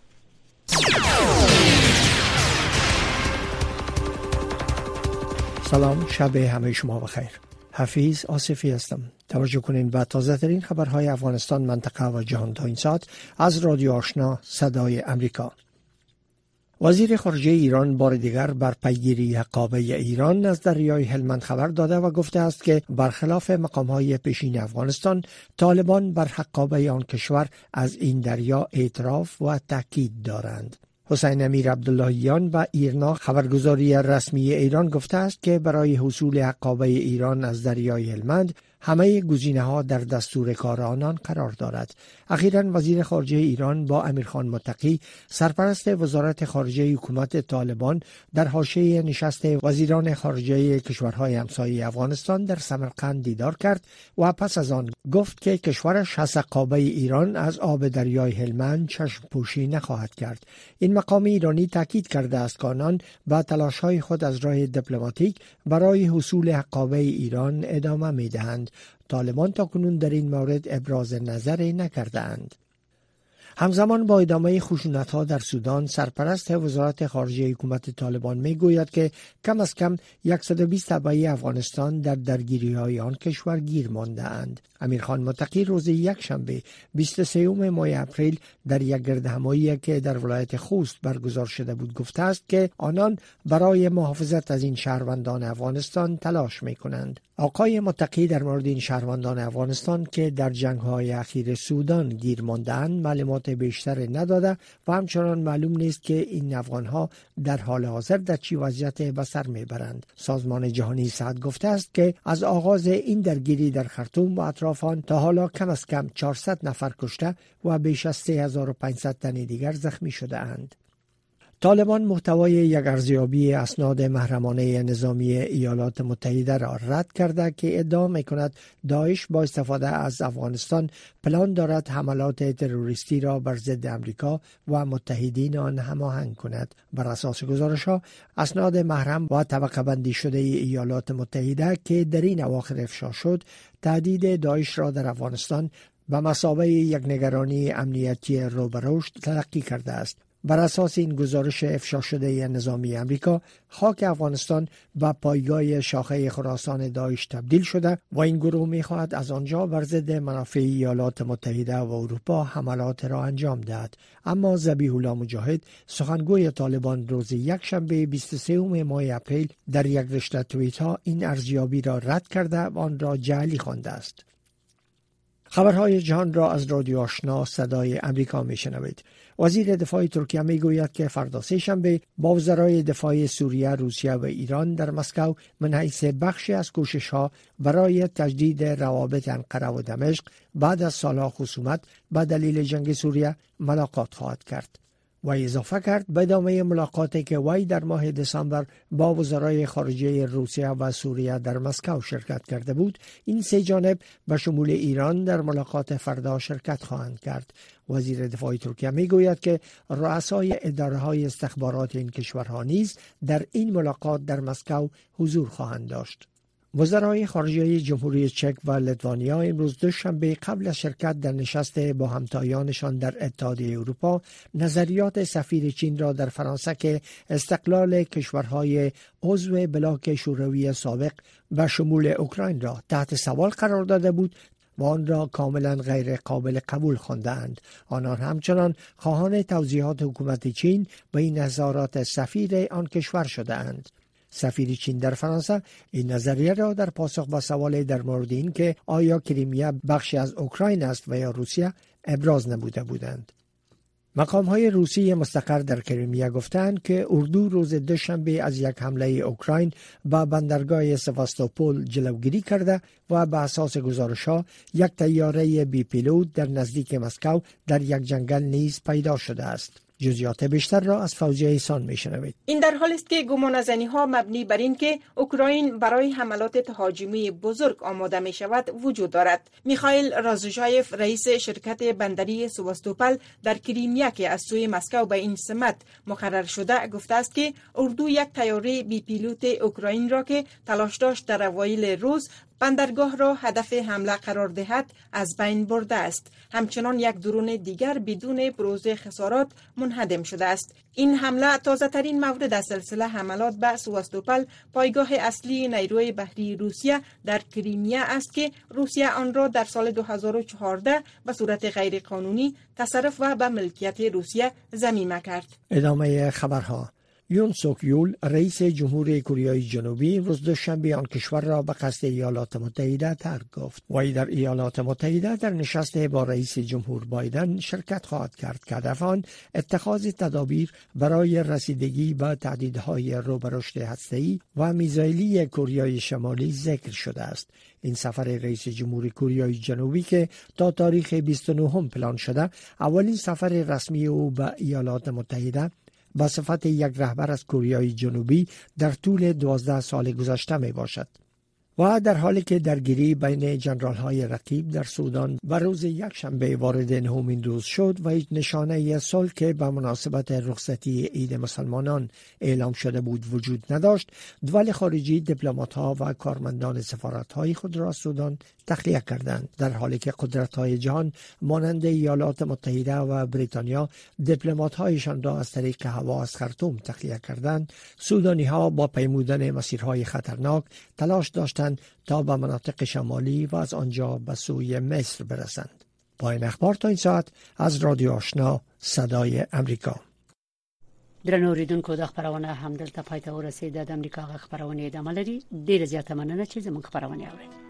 سلام شب همه شما بخیر. حفیظ آصفی هستم. توجه کنین به تازه ترین خبرهای افغانستان منطقه و جهان تا این ساعت از رادیو آشنا صدای امریکا. وزیر خارجه ایران بار دیگر بر پیگیری حقابه ایران از دریای هلمند خبر داده و گفته است که برخلاف مقامهای پیشین افغانستان طالبان بر حقابه آن کشور از این دریا اعتراف و تاکید دارند. حسین امیر عبداللهیان و ایرنا خبرگزاری رسمی ایران گفته است که برای حصول حقابه ایران از دریای هلمند همه گزینه‌ها در دستور کار آنان قرار دارد. اخیراً وزیر خارجه ایران با امیرخان متقی سرپرست وزارت خارجه حکومت طالبان در حاشیه نشست وزیران خارجه کشورهای همسایه افغانستان در سمرقند دیدار کرد و پس از آن گفت که کشورش از حقابه ایران از آب دریای هلمند چشم پوشی نخواهد کرد. این مقام ایرانی تاکید کرده است که آنان با تلاش‌های خود از راه دیپلماتیک برای حصول حقابه ایران ادامه می‌دهند. طالبان تاکنون در این مورد ابراز نظری نکردند. همزمان با ادامه خشونت‌ها در سودان، سرپرست وزارت خارجه حکومت طالبان میگوید که کم از کم صد و بیست تبعی افغانستان در درگیری‌های آن کشور گیر مانده‌اند. امیرخان متقی روز یکشنبه بیست و سوم ماه اپریل در یک گردهمایی که در ولایت خوست برگزار شده بود گفته است که آنان برای محافظت از این شهروندان افغانستان تلاش می‌کنند. آقای متقی در مورد این شهروندان افغانستان که در جنگ‌های اخیر سودان گیر مانده‌اند معلومات بیشتر نداده و همچنان معلوم نیست که این افغان‌ها در حال حاضر در چه وضعیت به سر میبرند. سازمان جهانی صحت گفته است که از آغاز این درگیری در خرطوم و اطراف آن تا حالا کم از کم چهارصد نفر کشته و بیش از سه هزار و پانصد تن دیگر زخمی شده اند. طالبان محتوای یک ارزیابی اسناد محرمانه نظامی ایالات متحده را رد کرده که ادعا می‌کند داعش با استفاده از افغانستان پلان دارد حملات تروریستی را بر ضد امریکا و متحدین آن هماهنگ کند. بر اساس گزارش‌ها اسناد محرم و طبقه بندی شده ایالات متحده که در این اواخر افشا شد، تهدید داعش را در افغانستان به مثابه یک نگرانی امنیتی رو به رشد تلقی کرده است. بر اساس این گزارش افشا شده نظامی امریکا، خاک افغانستان به پایگاه شاخه خراسان داعش تبدیل شده و این گروه می‌خواهد از آنجا بر ضد منافع ایالات متحده و اروپا حملات را انجام دهد. اما ذبیح الله مجاهد، سخنگوی طالبان، روز یکشنبه بیست و سوم ماه اپریل در یک رشته توییت‌ها این ارزیابی را رد کرده و آن را جعلی خوانده است. خبرهای جهان را از رادیو آشنا صدای امریکا میشنوید. وزیر دفاع ترکیه میگوید که فردا سه‌شنبه با وزرای دفاع سوریه، روسیه و ایران در مسکو من حیث بخشی از کوشش‌ها برای تجدید روابط انقره و دمشق بعد از سالها خصومت به دلیل جنگ سوریه ملاقات خواهد کرد. و اضافه کرد به ادامه ملاقاتی که وی در ماه دسامبر با وزرای خارجه روسیه و سوریه در مسکو شرکت کرده بود، این سه جانب به شمول ایران در ملاقات فردا شرکت خواهند کرد. وزیر دفاع ترکیه میگوید که رؤسای اداره‌های استخبارات این کشورها نیز در این ملاقات در مسکو حضور خواهند داشت. وزرای خارجه جمهوری چک و لیتوانیا امروز دوشنبه قبل از شرکت در نشست با همتایانشان در اتحادیه اروپا نظریات سفیر چین را در فرانسه که استقلال کشورهای عضو بلاک شوروی سابق و شمول اوکراین را تحت سوال قرار داده بود و آن را کاملا غیر قابل قبول خواندند. آنان همچنان خواهان توضیحات حکومت چین به این نظارات سفیر آن کشور شده اند. سفیر چین در فرانسه این نظریه را در پاسخ به سوال در مورد این که آیا کریمیا بخشی از اوکراین است و یا روسیه ابراز نموده بودند. مقام‌های روسی مستقر در کریمیا گفتند که اردو روز دوشنبه از یک حمله اوکراین به بندرگاه سواستوپول جلوگیری کرده و به اساس گزارش‌ها یک طیاره بی پیلوت در نزدیک مسکو در یک جنگل نیز پیدا شده است. جزئیات بیشتر را از فوزیه ایسان میشنوید. این در حالی است که گمانه‌زنی‌ها مبنی بر این که اوکراین برای حملات تهاجمی بزرگ آماده می شود وجود دارد. میخائیل رازوژایف، رئیس شرکت بندری سواستوپل در کریمیا که از سوی مسکو به این سمت مقرر شده، گفته است که اردو یک طیاره بی پیلوت اوکراین را که تلاش داشت در اوایل روز بندرگاه را هدف حمله قرار دهد از بین برده است. همچنان یک درون دیگر بدون بروز خسارات منهدم شده است. این حمله تازه ترین مورد از سلسله حملات به سواستوپل، پایگاه اصلی نیروی بحری روسیه در کریمیا است که روسیه آن را در سال دو هزار و چهارده به صورت غیر قانونی تصرف و به ملکیت روسیه ضمیمه کرد. ادامه خبرها. یون سوک یول، رئیس جمهوری کره جنوبی، امروز دوشنبه آن کشور را به قصد ایالات متحده ترک گفت. وی در ایالات متحده در نشست با رئیس جمهور بایدن شرکت خواهد کرد که هدف آن اتخاذ تدابیر برای رسیدگی به تهدیدهای رو به رشد هسته‌ای و میزایلی کره شمالی ذکر شده است. این سفر رئیس جمهوری کره جنوبی که تا تاریخ بیست و نهم پلان شده، اولین سفر رسمی او به ایالات متحده با صفت یک رهبر از کره جنوبی در طول دوازده سال گذشته می باشد. و در حالی که درگیری بین جنرال‌های رقیب در سودان و روز یک شنبه وارد نهمین روز شد و هیچ نشانه صلح که به مناسبت رخصتی عید مسلمانان اعلام شده بود وجود نداشت، دول خارجی دیپلمات‌ها و کارمندان سفارت‌های خود را سودان تخلیه کردند، در حالی که قدرت‌های جهان مانند ایالات متحده و بریتانیا دیپلمات‌هایشان را از طریق هوا از خرطوم تخلیه کردند. سودانی‌ها با پیمودن مسیرهای خطرناک تلاش داشتند تا به مناطق شمالی و از آنجا به سوی مصر برسند. با این اخبار تا این ساعت از رادیو آشنا صدای امریکا. درنو اوریدونکو د خبرونه همدلته پای ته ورسېده. د امریکا غ خبرونه د عملري ډیر زیاته مننه چې زموږ خبرونه اورئ.